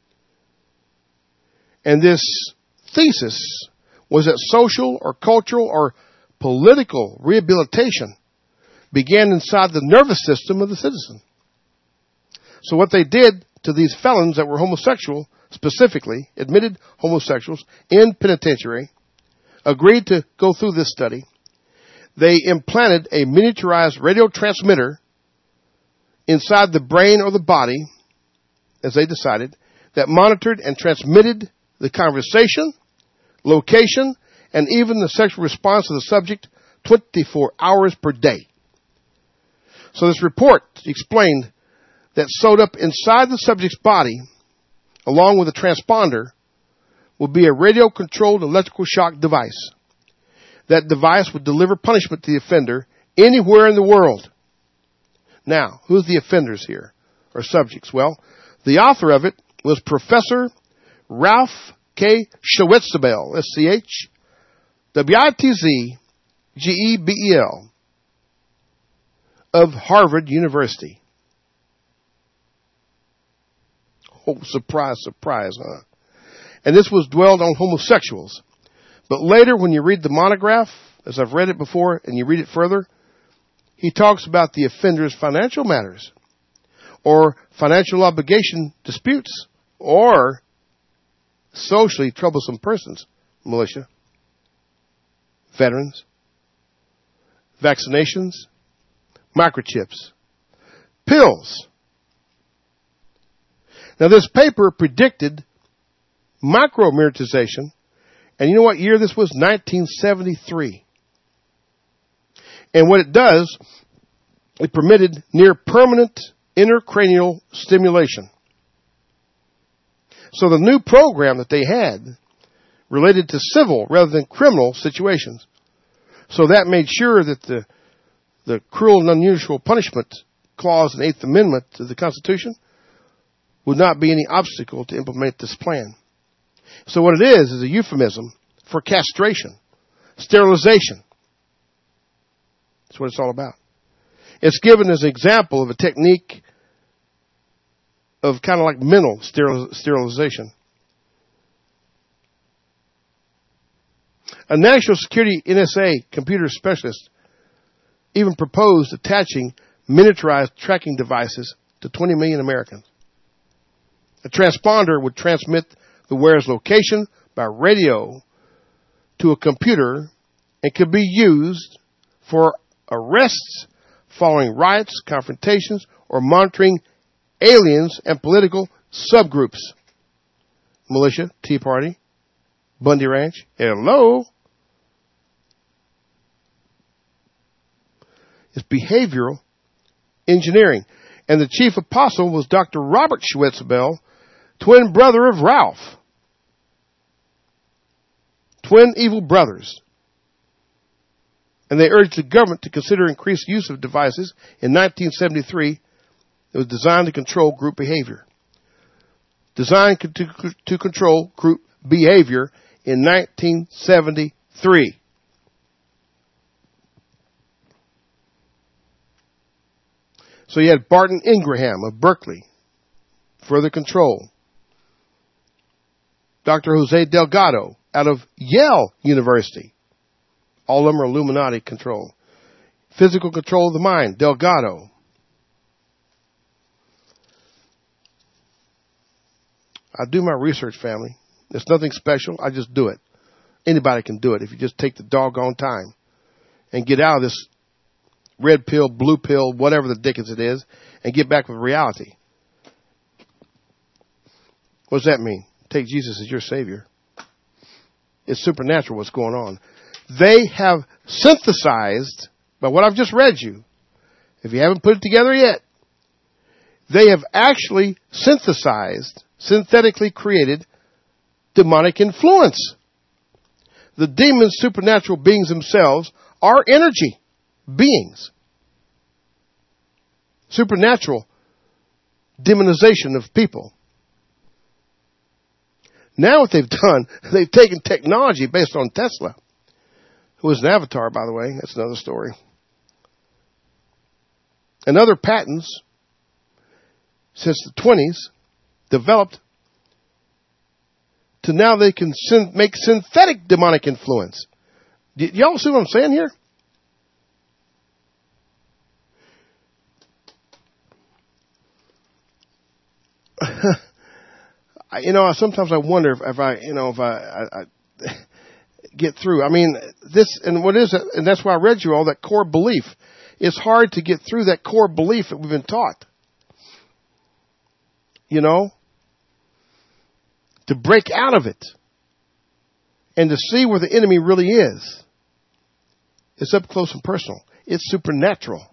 And this thesis was that social or cultural or political rehabilitation began inside the nervous system of the citizen. So what they did to these felons that were homosexual, specifically admitted homosexuals in penitentiary, agreed to go through this study. They implanted a miniaturized radio transmitter inside the brain or the body, as they decided, that monitored and transmitted the conversation, location, and even the sexual response of the subject twenty-four hours per day. So this report explained that sewed up inside the subject's body, along with a transponder, would be a radio-controlled electrical shock device. That device would deliver punishment to the offender anywhere in the world. Now, who's the offenders here, or subjects? Well, the author of it was Professor Ralph K. Schwitzebel, S C H W I T Z G E B E L, of Harvard University. Oh, surprise, surprise, huh? And this was dwelled on homosexuals. But later, when you read the monograph, as I've read it before, and you read it further, he talks about the offender's financial matters, or financial obligation disputes, or socially troublesome persons, militia, veterans, vaccinations, microchips, pills. Now, this paper predicted micromeritization, and you know what year this was? nineteen seventy-three. And what it does, it permitted near permanent intracranial stimulation. So the new program that they had related to civil rather than criminal situations. So that made sure that the the cruel and unusual punishment clause in the Eighth Amendment to the Constitution would not be any obstacle to implement this plan. So what it is is a euphemism for castration, sterilization. That's what it's all about. It's given as an example of a technique of kind of like mental steril- sterilization. A national security N S A computer specialist even proposed attaching miniaturized tracking devices to twenty million Americans. A transponder would transmit the wearer's location by radio to a computer and could be used for arrests following riots, confrontations, or monitoring aliens and political subgroups. Militia, Tea Party, Bundy Ranch. Hello. It's behavioral engineering. And the chief apostle was Doctor Robert Schwitzebel, twin brother of Ralph. Twin evil brothers. And they urged the government to consider increased use of devices. In nineteen seventy-three, it was designed to control group behavior. Designed to, to control group behavior in nineteen seventy-three. So you had Barton Ingraham of Berkeley, further control. Doctor Jose Delgado out of Yale University. All of them are Illuminati control. Physical control of the mind, Delgado. I do my research, family. It's nothing special. I just do it. Anybody can do it if you just take the doggone time and get out of this red pill, blue pill, whatever the dickens it is, and get back with reality. What does that mean? Take Jesus as your Savior. It's supernatural what's going on. They have synthesized, by what I've just read you, if you haven't put it together yet, they have actually synthesized, synthetically created demonic influence. The demons, supernatural beings themselves, are energy beings. Supernatural demonization of people. Now what they've done, they've taken technology based on Tesla, who was an avatar, by the way. That's another story. And other patents since the twenties developed to now they can syn- make synthetic demonic influence. Do y- y'all see what I'm saying here? I, you know, sometimes I wonder if, if I, you know, if I, I, I get through. I mean, this, and what is it? And that's why I read you all that core belief. It's hard to get through that core belief that we've been taught. You know? To break out of it. And to see where the enemy really is. It's up close and personal. It's supernatural.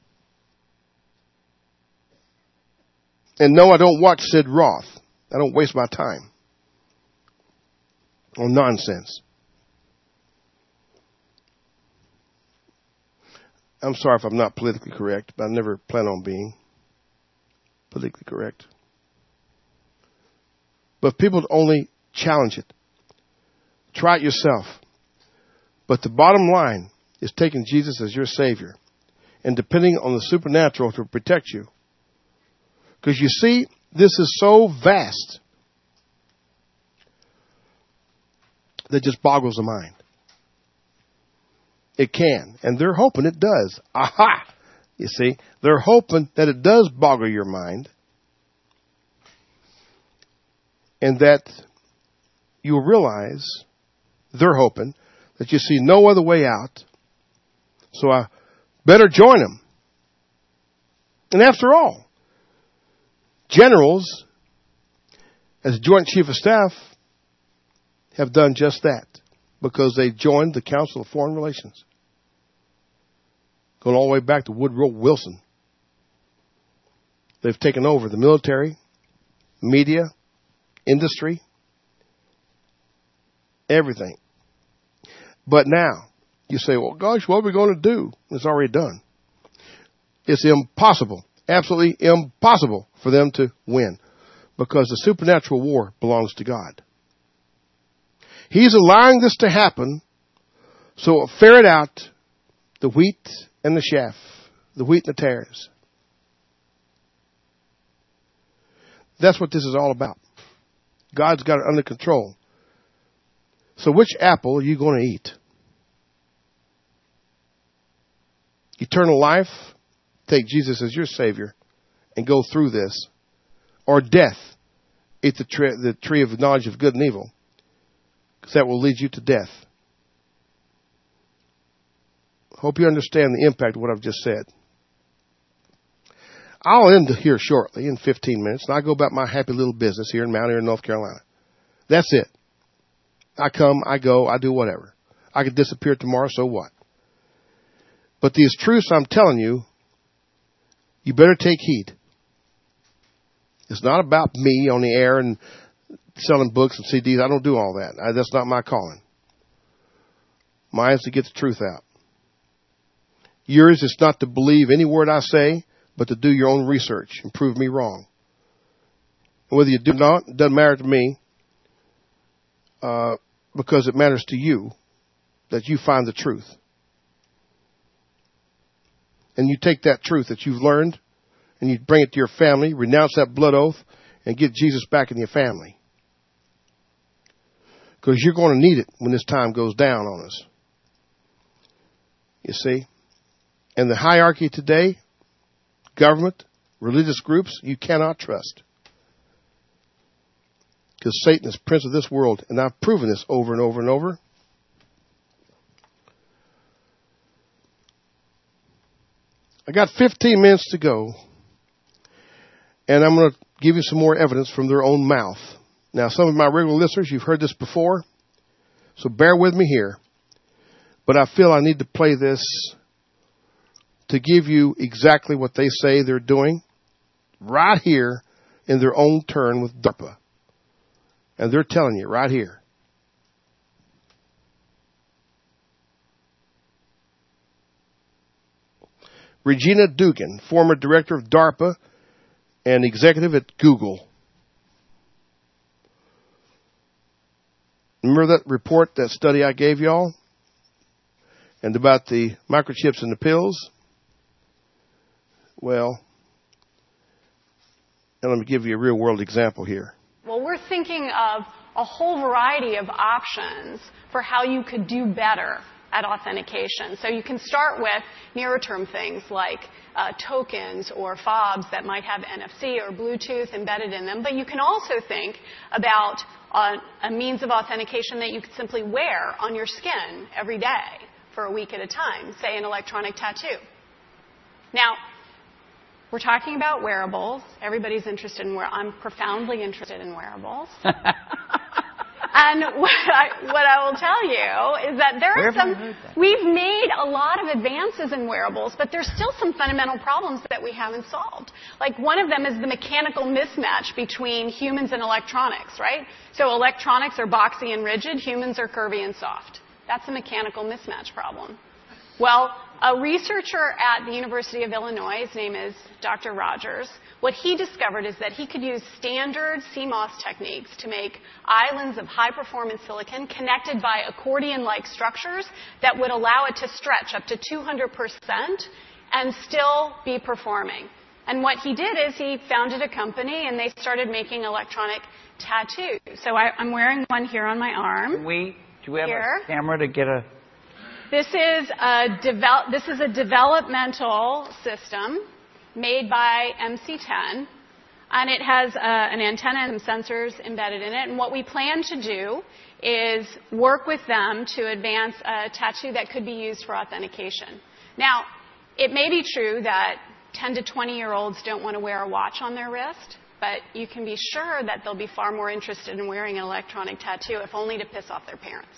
And no, I don't watch Sid Roth. I don't waste my time on nonsense. I'm sorry if I'm not politically correct, but I never plan on being politically correct. But if people only challenge it, try it yourself. But the bottom line is taking Jesus as your Savior and depending on the supernatural to protect you. Because you see, this is so vast that just boggles the mind. It can. And they're hoping it does. Aha! You see, they're hoping that it does boggle your mind. And that you'll realize, they're hoping, that you see no other way out. So I better join them. And after all, generals, as Joint Chief of Staff, have done just that because they joined the Council of Foreign Relations. Going all the way back to Woodrow Wilson. They've taken over the military, media, industry, everything. But now, you say, well, gosh, what are we going to do? It's already done. It's impossible. Absolutely impossible for them to win because the supernatural war belongs to God. He's allowing this to happen so it'll ferret out the wheat and the chaff, the wheat and the tares. That's what this is all about. God's got it under control. So which apple are you going to eat? Eternal life? Take Jesus as your Savior and go through this. Or death. Eat the tree, the tree of knowledge of good and evil. Because that will lead you to death. Hope you understand the impact of what I've just said. I'll end here shortly in fifteen minutes. And I'll go about my happy little business here in Mount Airy, North Carolina. That's it. I come, I go, I do whatever. I could disappear tomorrow, so what? But these truths I'm telling you, you better take heed. It's not about me on the air and selling books and C Ds. I don't do all that. I, that's not my calling. Mine is to get the truth out. Yours is not to believe any word I say, but to do your own research and prove me wrong. And whether you do or not, it doesn't matter to me, uh, because it matters to you that you find the truth. And you take that truth that you've learned and you bring it to your family, renounce that blood oath, and get Jesus back in your family. Because you're going to need it when this time goes down on us. You see? And the hierarchy today, government, religious groups, you cannot trust. Because Satan is prince of this world, and I've proven this over and over and over. I got fifteen minutes to go, and I'm going to give you some more evidence from their own mouth. Now, some of my regular listeners, you've heard this before, so bear with me here. But I feel I need to play this to give you exactly what they say they're doing right here in their own turn with DARPA. And they're telling you right here. Regina Dugan, former director of DARPA and executive at Google. Remember that report, that study I gave y'all? And about the microchips in the pills? Well, and let me give you a real world example here. Well, we're thinking of a whole variety of options for how you could do better at authentication. So you can start with nearer term things like uh, tokens or fobs that might have N F C or Bluetooth embedded in them. But you can also think about uh, a means of authentication that you could simply wear on your skin every day for a week at a time, say an electronic tattoo. Now, we're talking about wearables. Everybody's interested in wearables. I'm profoundly interested in wearables. And what I, what I will tell you is that there are some, we've made a lot of advances in wearables, but there's still some fundamental problems that we haven't solved. Like one of them is the mechanical mismatch between humans and electronics, right? So electronics are boxy and rigid, humans are curvy and soft. That's a mechanical mismatch problem. Well, a researcher at the University of Illinois, his name is Doctor Rogers, what he discovered is that he could use standard C MOS techniques to make islands of high-performance silicon connected by accordion-like structures that would allow it to stretch up to two hundred percent and still be performing. And what he did is he founded a company, and they started making electronic tattoos. So I, I'm wearing one here on my arm. We, do we have here. a camera to get a... This is a, devel- this is a developmental system made by M C ten, and it has uh, an antenna and some sensors embedded in it. And what we plan to do is work with them to advance a tattoo that could be used for authentication. Now, it may be true that ten to twenty-year-olds don't want to wear a watch on their wrist, but you can be sure that they'll be far more interested in wearing an electronic tattoo, if only to piss off their parents.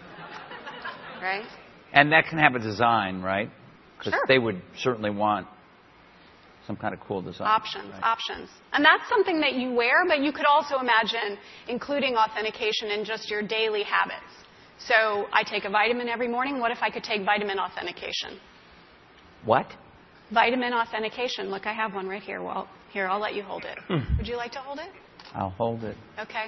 Right? And that can have a design, right? Because sure. They would certainly want some kind of cool design. Options, right? options. And that's something that you wear, but you could also imagine including authentication in just your daily habits. So I take a vitamin every morning. What if I could take vitamin authentication? What? Vitamin authentication. Look, I have one right here. Well, here, I'll let you hold it. Hmm. Would you like to hold it? I'll hold it. Okay.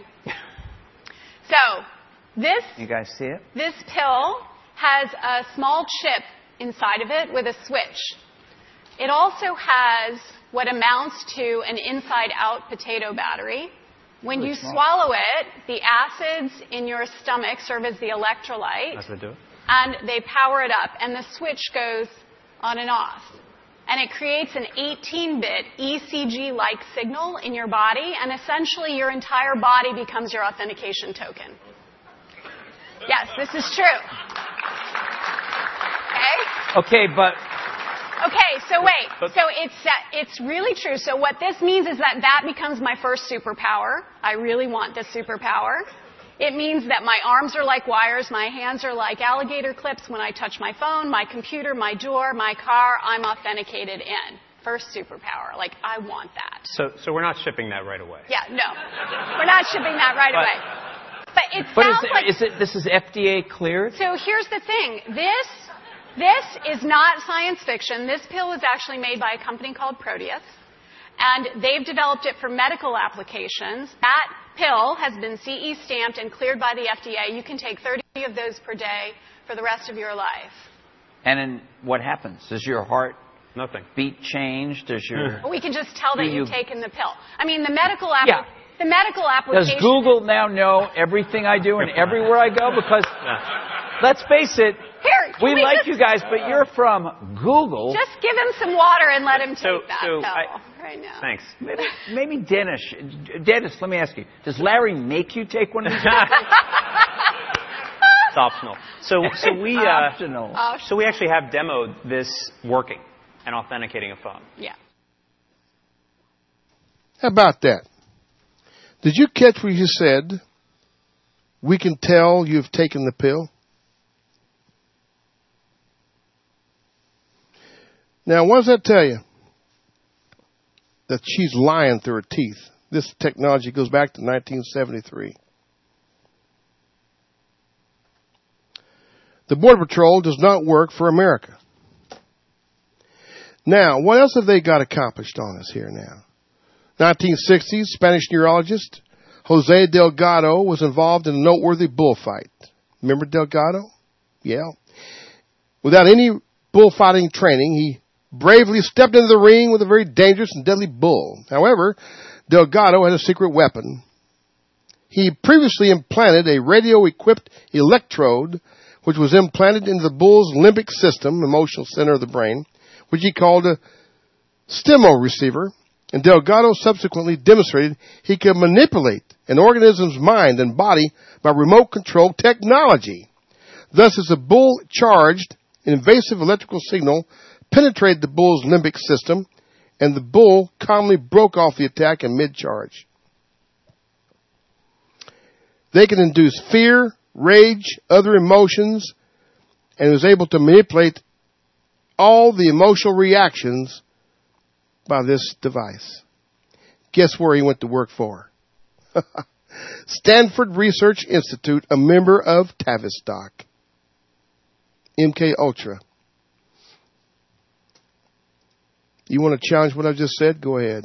So this, you guys see it? This pill has a small chip inside of it with a switch. It also has what amounts to an inside-out potato battery. When really you small. swallow it, the acids in your stomach serve as the electrolyte. That's what I do. And they power it up, and the switch goes on and off. And it creates an eighteen-bit E C G-like signal in your body, and essentially your entire body becomes your authentication token. Yes, this is true. Okay? Okay, but... Okay, so wait. So it's uh, it's really true. So what this means is that that becomes my first superpower. I really want this superpower. It means that my arms are like wires, my hands are like alligator clips. When I touch my phone, my computer, my door, my car, I'm authenticated in first superpower. Like, I want that. So, so we're not shipping that right away. Yeah, no. We're not shipping that right But- away. But it But sounds is it, like... is it, this is F D A cleared? So here's the thing. This, this is not science fiction. This pill is actually made by a company called Proteus. And they've developed it for medical applications. That pill has been C E stamped and cleared by the F D A. You can take thirty of those per day for the rest of your life. And then what happens? Does your heart Nothing. beat change? Does your... We can just tell that Do you- you've taken the pill. I mean, the medical app- Yeah. the medical Does application. Google now know everything I do and everywhere I go? Because, let's face it, Here, can we we like just- you guys, but you're from Google. Just give him some water and let him take So- that so pill I- right now. Thanks. Maybe, maybe Dennis. Dennis, let me ask you. Does Larry make you take one of these? It's optional. So, so we, uh, Optional. Oh, so we actually have demoed this working and authenticating a phone. yeah. How about that? Did you catch what you said? We can tell you've taken the pill. Now, what does that tell you? That she's lying through her teeth. This technology goes back to nineteen seventy-three. The Border Patrol does not work for America. Now, what else have they got accomplished on us here now? nineteen sixties, Spanish neurologist Jose Delgado was involved in a noteworthy bullfight. Remember Delgado? Yeah. Without any bullfighting training, he bravely stepped into the ring with a very dangerous and deadly bull. However, Delgado had a secret weapon. He previously implanted a radio-equipped electrode, which was implanted into the bull's limbic system, emotional center of the brain, which he called a STEMO receiver. And Delgado subsequently demonstrated he could manipulate an organism's mind and body by remote control technology. Thus, as the bull charged, an invasive electrical signal penetrated the bull's limbic system, and the bull calmly broke off the attack in mid-charge. They can induce fear, rage, other emotions, and was able to manipulate all the emotional reactions by this device. Guess where he went to work for? Stanford Research Institute, a member of Tavistock. M K Ultra. You want to challenge what I just said? Go ahead.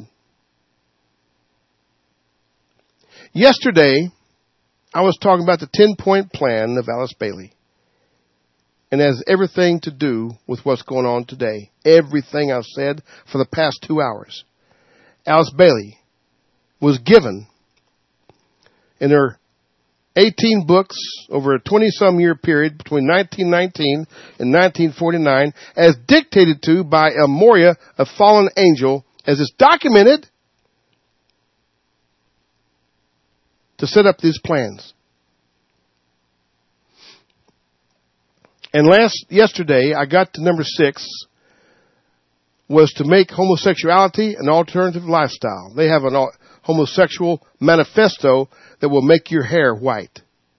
Yesterday, I was talking about the ten-point plan of Alice Bailey. And it has everything to do with what's going on today. Everything I've said for the past two hours. Alice Bailey was given in her eighteen books over a twenty-some year period between nineteen nineteen and nineteen forty-nine as dictated to by El Moria, a fallen angel, as is documented to set up these plans. And last, yesterday, I got to number six, was to make homosexuality an alternative lifestyle. They have an homosexual manifesto that will make your hair white.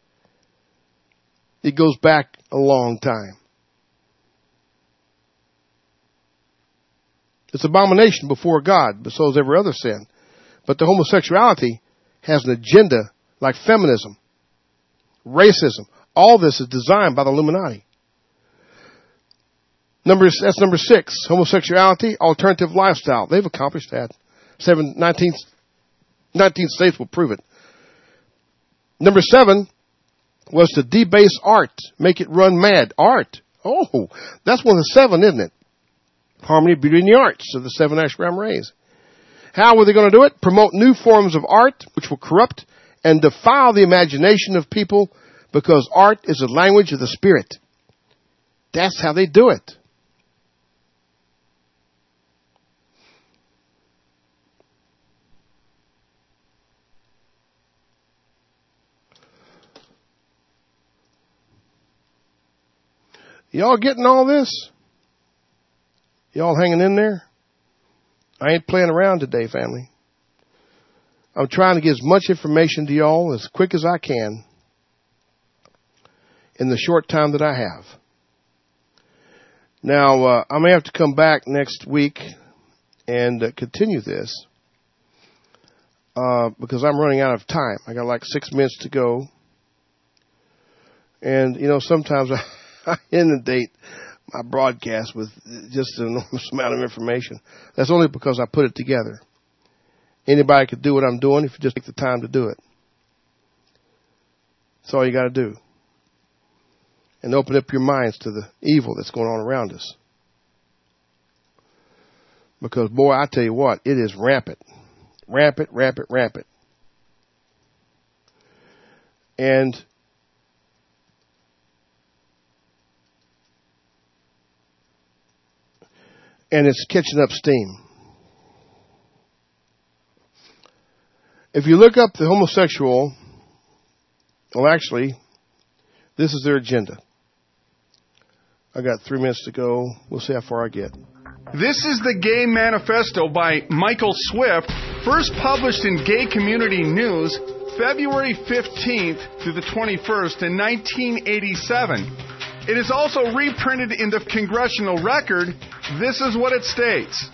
It goes back a long time. It's abomination before God, but so is every other sin. But the homosexuality has an agenda like feminism, racism. All this is designed by the Illuminati. Number, that's number six, homosexuality, alternative lifestyle. They've accomplished that. Seven, nineteen, nineteen states will prove it. Number seven was to debase art, make it run mad. Art. Oh, that's one of the seven, isn't it? Harmony, beauty, and the arts of the seven Ashram rays. How were they going to do it? Promote new forms of art, which will corrupt and defile the imagination of people, because art is the language of the spirit. That's how they do it. Y'all getting all this? Y'all hanging in there? I ain't playing around today, family. I'm trying to get as much information to y'all as quick as I can in the short time that I have. Now, uh, I may have to come back next week and uh, continue this uh, because I'm running out of time. I got like six minutes to go. And, you know, sometimes I, I inundate my broadcast with just an enormous amount of information. That's only because I put it together. Anybody could do what I'm doing if you just take the time to do it. That's all you got to do. And open up your minds to the evil that's going on around us. Because, boy, I tell you what, it is rampant. Rampant, rampant, rampant. And and it's catching up steam. If you look up the homosexual, well, actually, this is their agenda. I got three minutes to go. We'll see how far I get. This is the Gay Manifesto by Michael Swift, first published in Gay Community News, February fifteenth through the twenty-first in nineteen eighty-seven. It is also reprinted in the Congressional Record. This is what it states.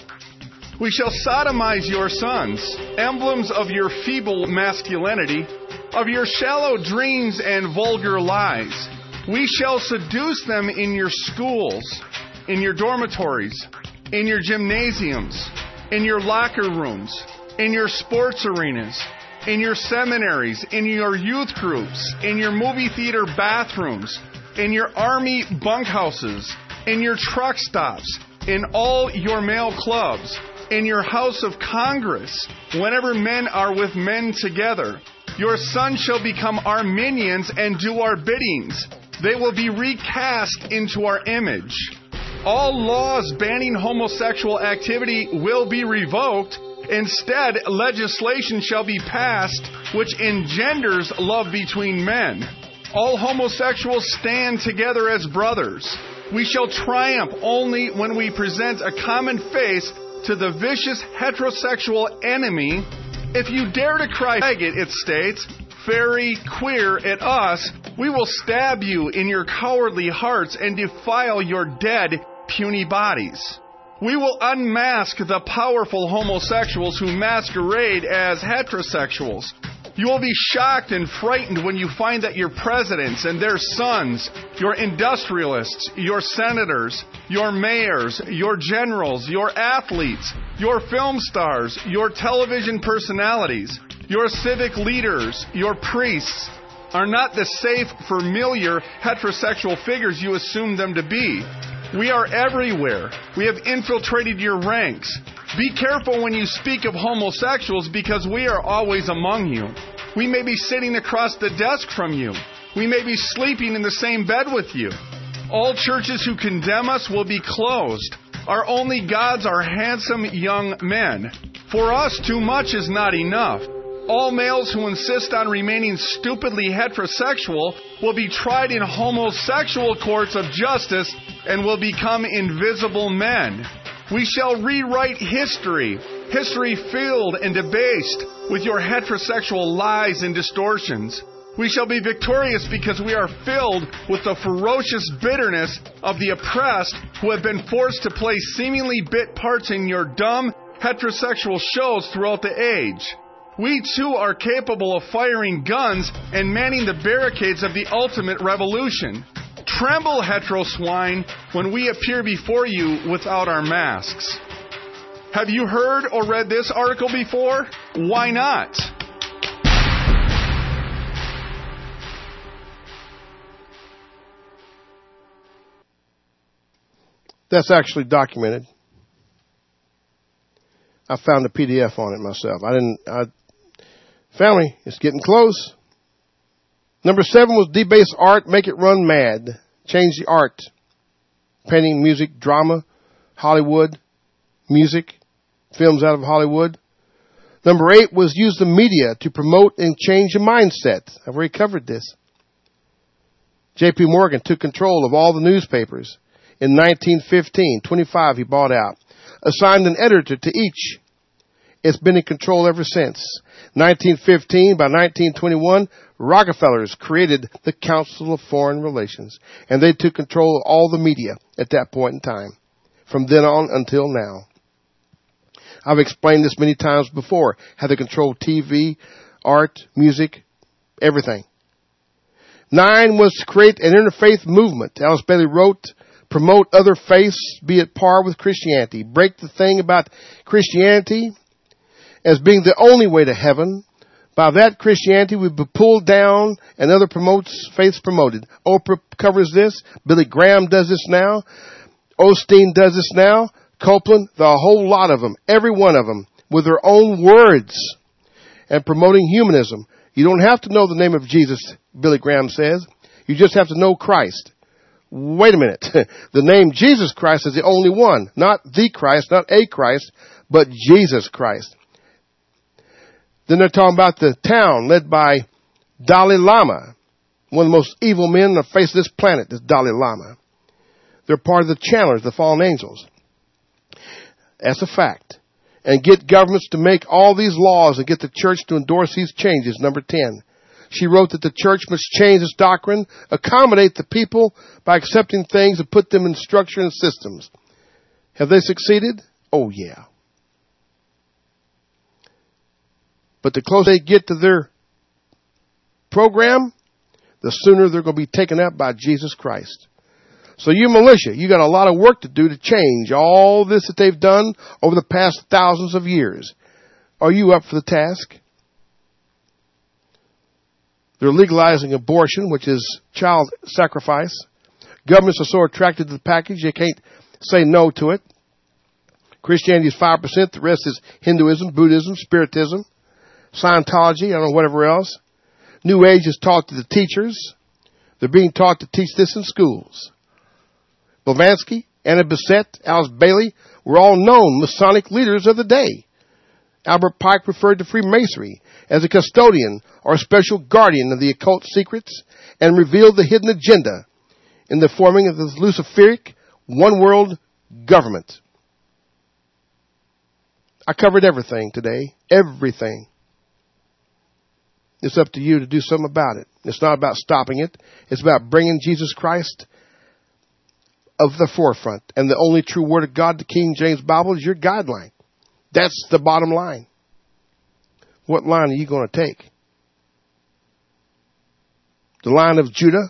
We shall sodomize your sons, emblems of your feeble masculinity, of your shallow dreams and vulgar lies. We shall seduce them in your schools, in your dormitories, in your gymnasiums, in your locker rooms, in your sports arenas, in your seminaries, in your youth groups, in your movie theater bathrooms, in your army bunkhouses, in your truck stops, in all your male clubs, in your House of Congress, whenever men are with men together. Your sons shall become our minions and do our biddings. They will be recast into our image. All laws banning homosexual activity will be revoked. Instead, legislation shall be passed which engenders love between men. All homosexuals stand together as brothers. We shall triumph only when we present a common face to the vicious heterosexual enemy. If you dare to cry faggot, it states, fairy, queer at us, we will stab you in your cowardly hearts and defile your dead, puny bodies. We will unmask the powerful homosexuals who masquerade as heterosexuals. You will be shocked and frightened when you find that your presidents and their sons, your industrialists, your senators, your mayors, your generals, your athletes, your film stars, your television personalities, your civic leaders, your priests, are not the safe, familiar heterosexual figures you assume them to be. We are everywhere. We have infiltrated your ranks. Be careful when you speak of homosexuals because we are always among you. We may be sitting across the desk from you. We may be sleeping in the same bed with you. All churches who condemn us will be closed. Our only gods are handsome young men. For us, too much is not enough. All males who insist on remaining stupidly heterosexual will be tried in homosexual courts of justice and will become invisible men. We shall rewrite history, history filled and debased with your heterosexual lies and distortions. We shall be victorious because we are filled with the ferocious bitterness of the oppressed who have been forced to play seemingly bit parts in your dumb heterosexual shows throughout the age. We too are capable of firing guns and manning the barricades of the ultimate revolution. Tremble, hetero swine, when we appear before you without our masks. Have you heard or read this article before? Why not? That's actually documented. I found a P D F on it myself. I didn't, I, family, it's getting close. Number seven was debase art, make it run mad. Change the art. Painting, music, drama, Hollywood, music, films out of Hollywood. Number eight was use the media to promote and change the mindset. I've already covered this. J P Morgan took control of all the newspapers. In nineteen fifteen, twenty-five he bought out. Assigned an editor to each. It's been in control ever since. nineteen fifteen, by nineteen twenty-one, Rockefellers created the Council of Foreign Relations, and they took control of all the media at that point in time, from then on until now. I've explained this many times before, how they control T V, art, music, everything. Nine was to create an interfaith movement. Alice Bailey wrote, promote other faiths, be at par with Christianity. Break the thing about Christianity as being the only way to heaven. By that, Christianity would be pulled down and other promotes faiths promoted. Oprah covers this. Billy Graham does this now. Osteen does this now. Copeland, the whole lot of them, every one of them, with their own words and promoting humanism. You don't have to know the name of Jesus, Billy Graham says. You just have to know Christ. Wait a minute. The name Jesus Christ is the only one. Not the Christ, not a Christ, but Jesus Christ. Then they're talking about the town led by Dalai Lama, one of the most evil men on the face of this planet, this Dalai Lama. They're part of the channelers, the fallen angels. That's a fact. And get governments to make all these laws and get the church to endorse these changes. Number ten. She wrote that the church must change its doctrine, accommodate the people by accepting things and put them in structure and systems. Have they succeeded? Oh, yeah. But the closer they get to their program, the sooner they're going to be taken up by Jesus Christ. So you militia, you got a lot of work to do to change all this that they've done over the past thousands of years. Are you up for the task? They're legalizing abortion, which is child sacrifice. Governments are so attracted to the package, they can't say no to it. Christianity is five percent. The rest is Hinduism, Buddhism, Spiritism, Scientology, I don't know, whatever else. New Age is taught to the teachers. They're being taught to teach this in schools. Blavatsky, Anna Bissett, Alice Bailey were all known Masonic leaders of the day. Albert Pike referred to Freemasonry as a custodian or special guardian of the occult secrets and revealed the hidden agenda in the forming of the Luciferic one-world government. I covered everything today. Everything. It's up to you to do something about it. It's not about stopping it. It's about bringing Jesus Christ of the forefront. And the only true Word of God, the King James Bible, is your guideline. That's the bottom line. What line are you going to take? The line of Judah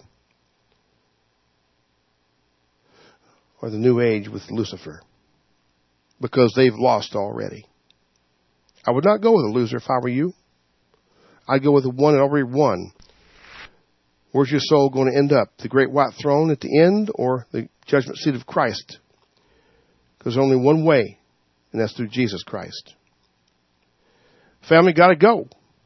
or the New Age with Lucifer? Because they've lost already. I would not go with a loser if I were you. I'd go with the one that already won. Where's your soul going to end up? The great white throne at the end or the judgment seat of Christ? Because there's only one way, and that's through Jesus Christ. Family, got to go.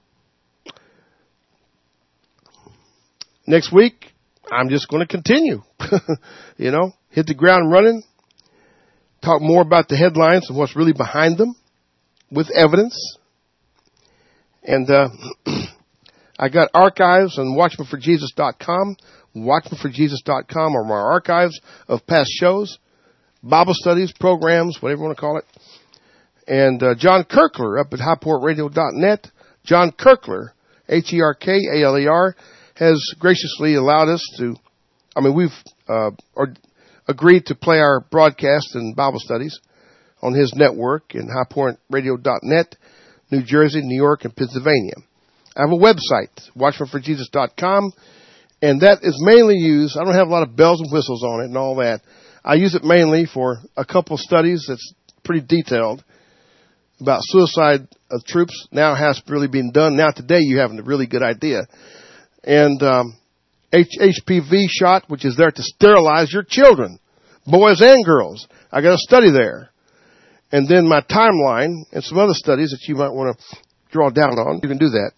Next week, I'm just going to continue. You know, hit the ground running. Talk more about the headlines and what's really behind them with evidence. And uh, I got archives on watchman for jesus dot com, watchman for jesus dot com are my archives of past shows, Bible studies, programs, whatever you want to call it. And uh, John Kirkler up at high port radio dot net, John Kirkler, H E R K A L E R, has graciously allowed us to, I mean, we've uh, or, agreed to play our broadcasts and Bible studies on his network in high port radio dot net, New Jersey, New York, and Pennsylvania. I have a website, watchman for jesus dot com, and that is mainly used, I don't have a lot of bells and whistles on it and all that. I use it mainly for a couple of studies that's pretty detailed about suicide of troops. Now has really been done. Now today you have a really good idea. And um, H P V shot, which is there to sterilize your children, boys and girls. I got a study there. And then my timeline and some other studies that you might want to draw down on. You can do that.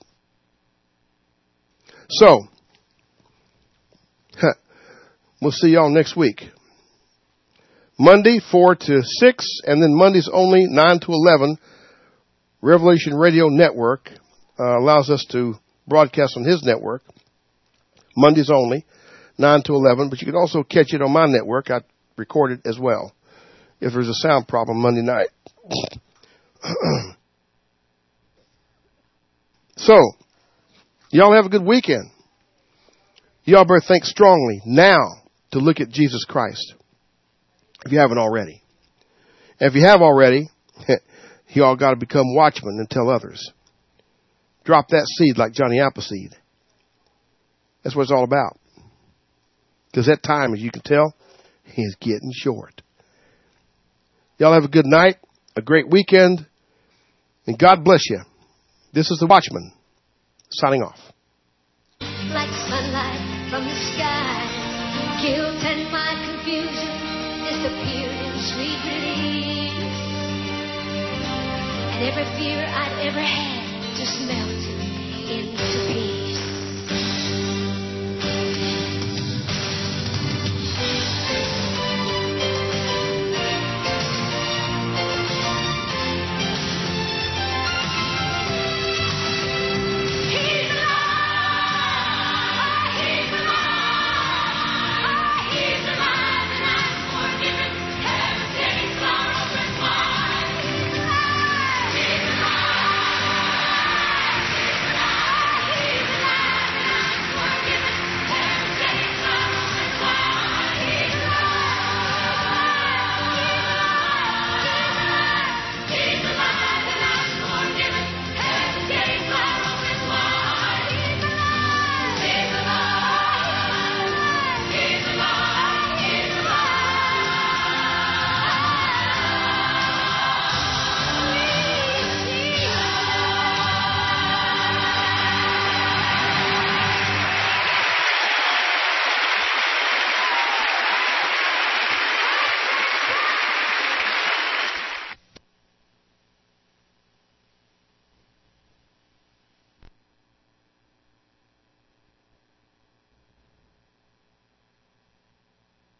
So, we'll see y'all next week. Monday, four to six, and then Mondays only, nine to eleven. Revelation Radio Network uh, allows us to broadcast on his network. Mondays only, nine to eleven, but you can also catch it on my network. I record it as well if there's a sound problem Monday night. So, y'all have a good weekend. Y'all better think strongly now to look at Jesus Christ, if you haven't already. And if you have already, You all got to become watchmen and tell others. Drop that seed like Johnny Appleseed. That's what it's all about. Because that time, as you can tell, is getting short. Y'all have a good night, a great weekend, and God bless you. This is the Watchman, signing off. Like sunlight from the sky, guilt and my confusion disappeared in sweet relief. And every fear I'd ever had just melted into peace.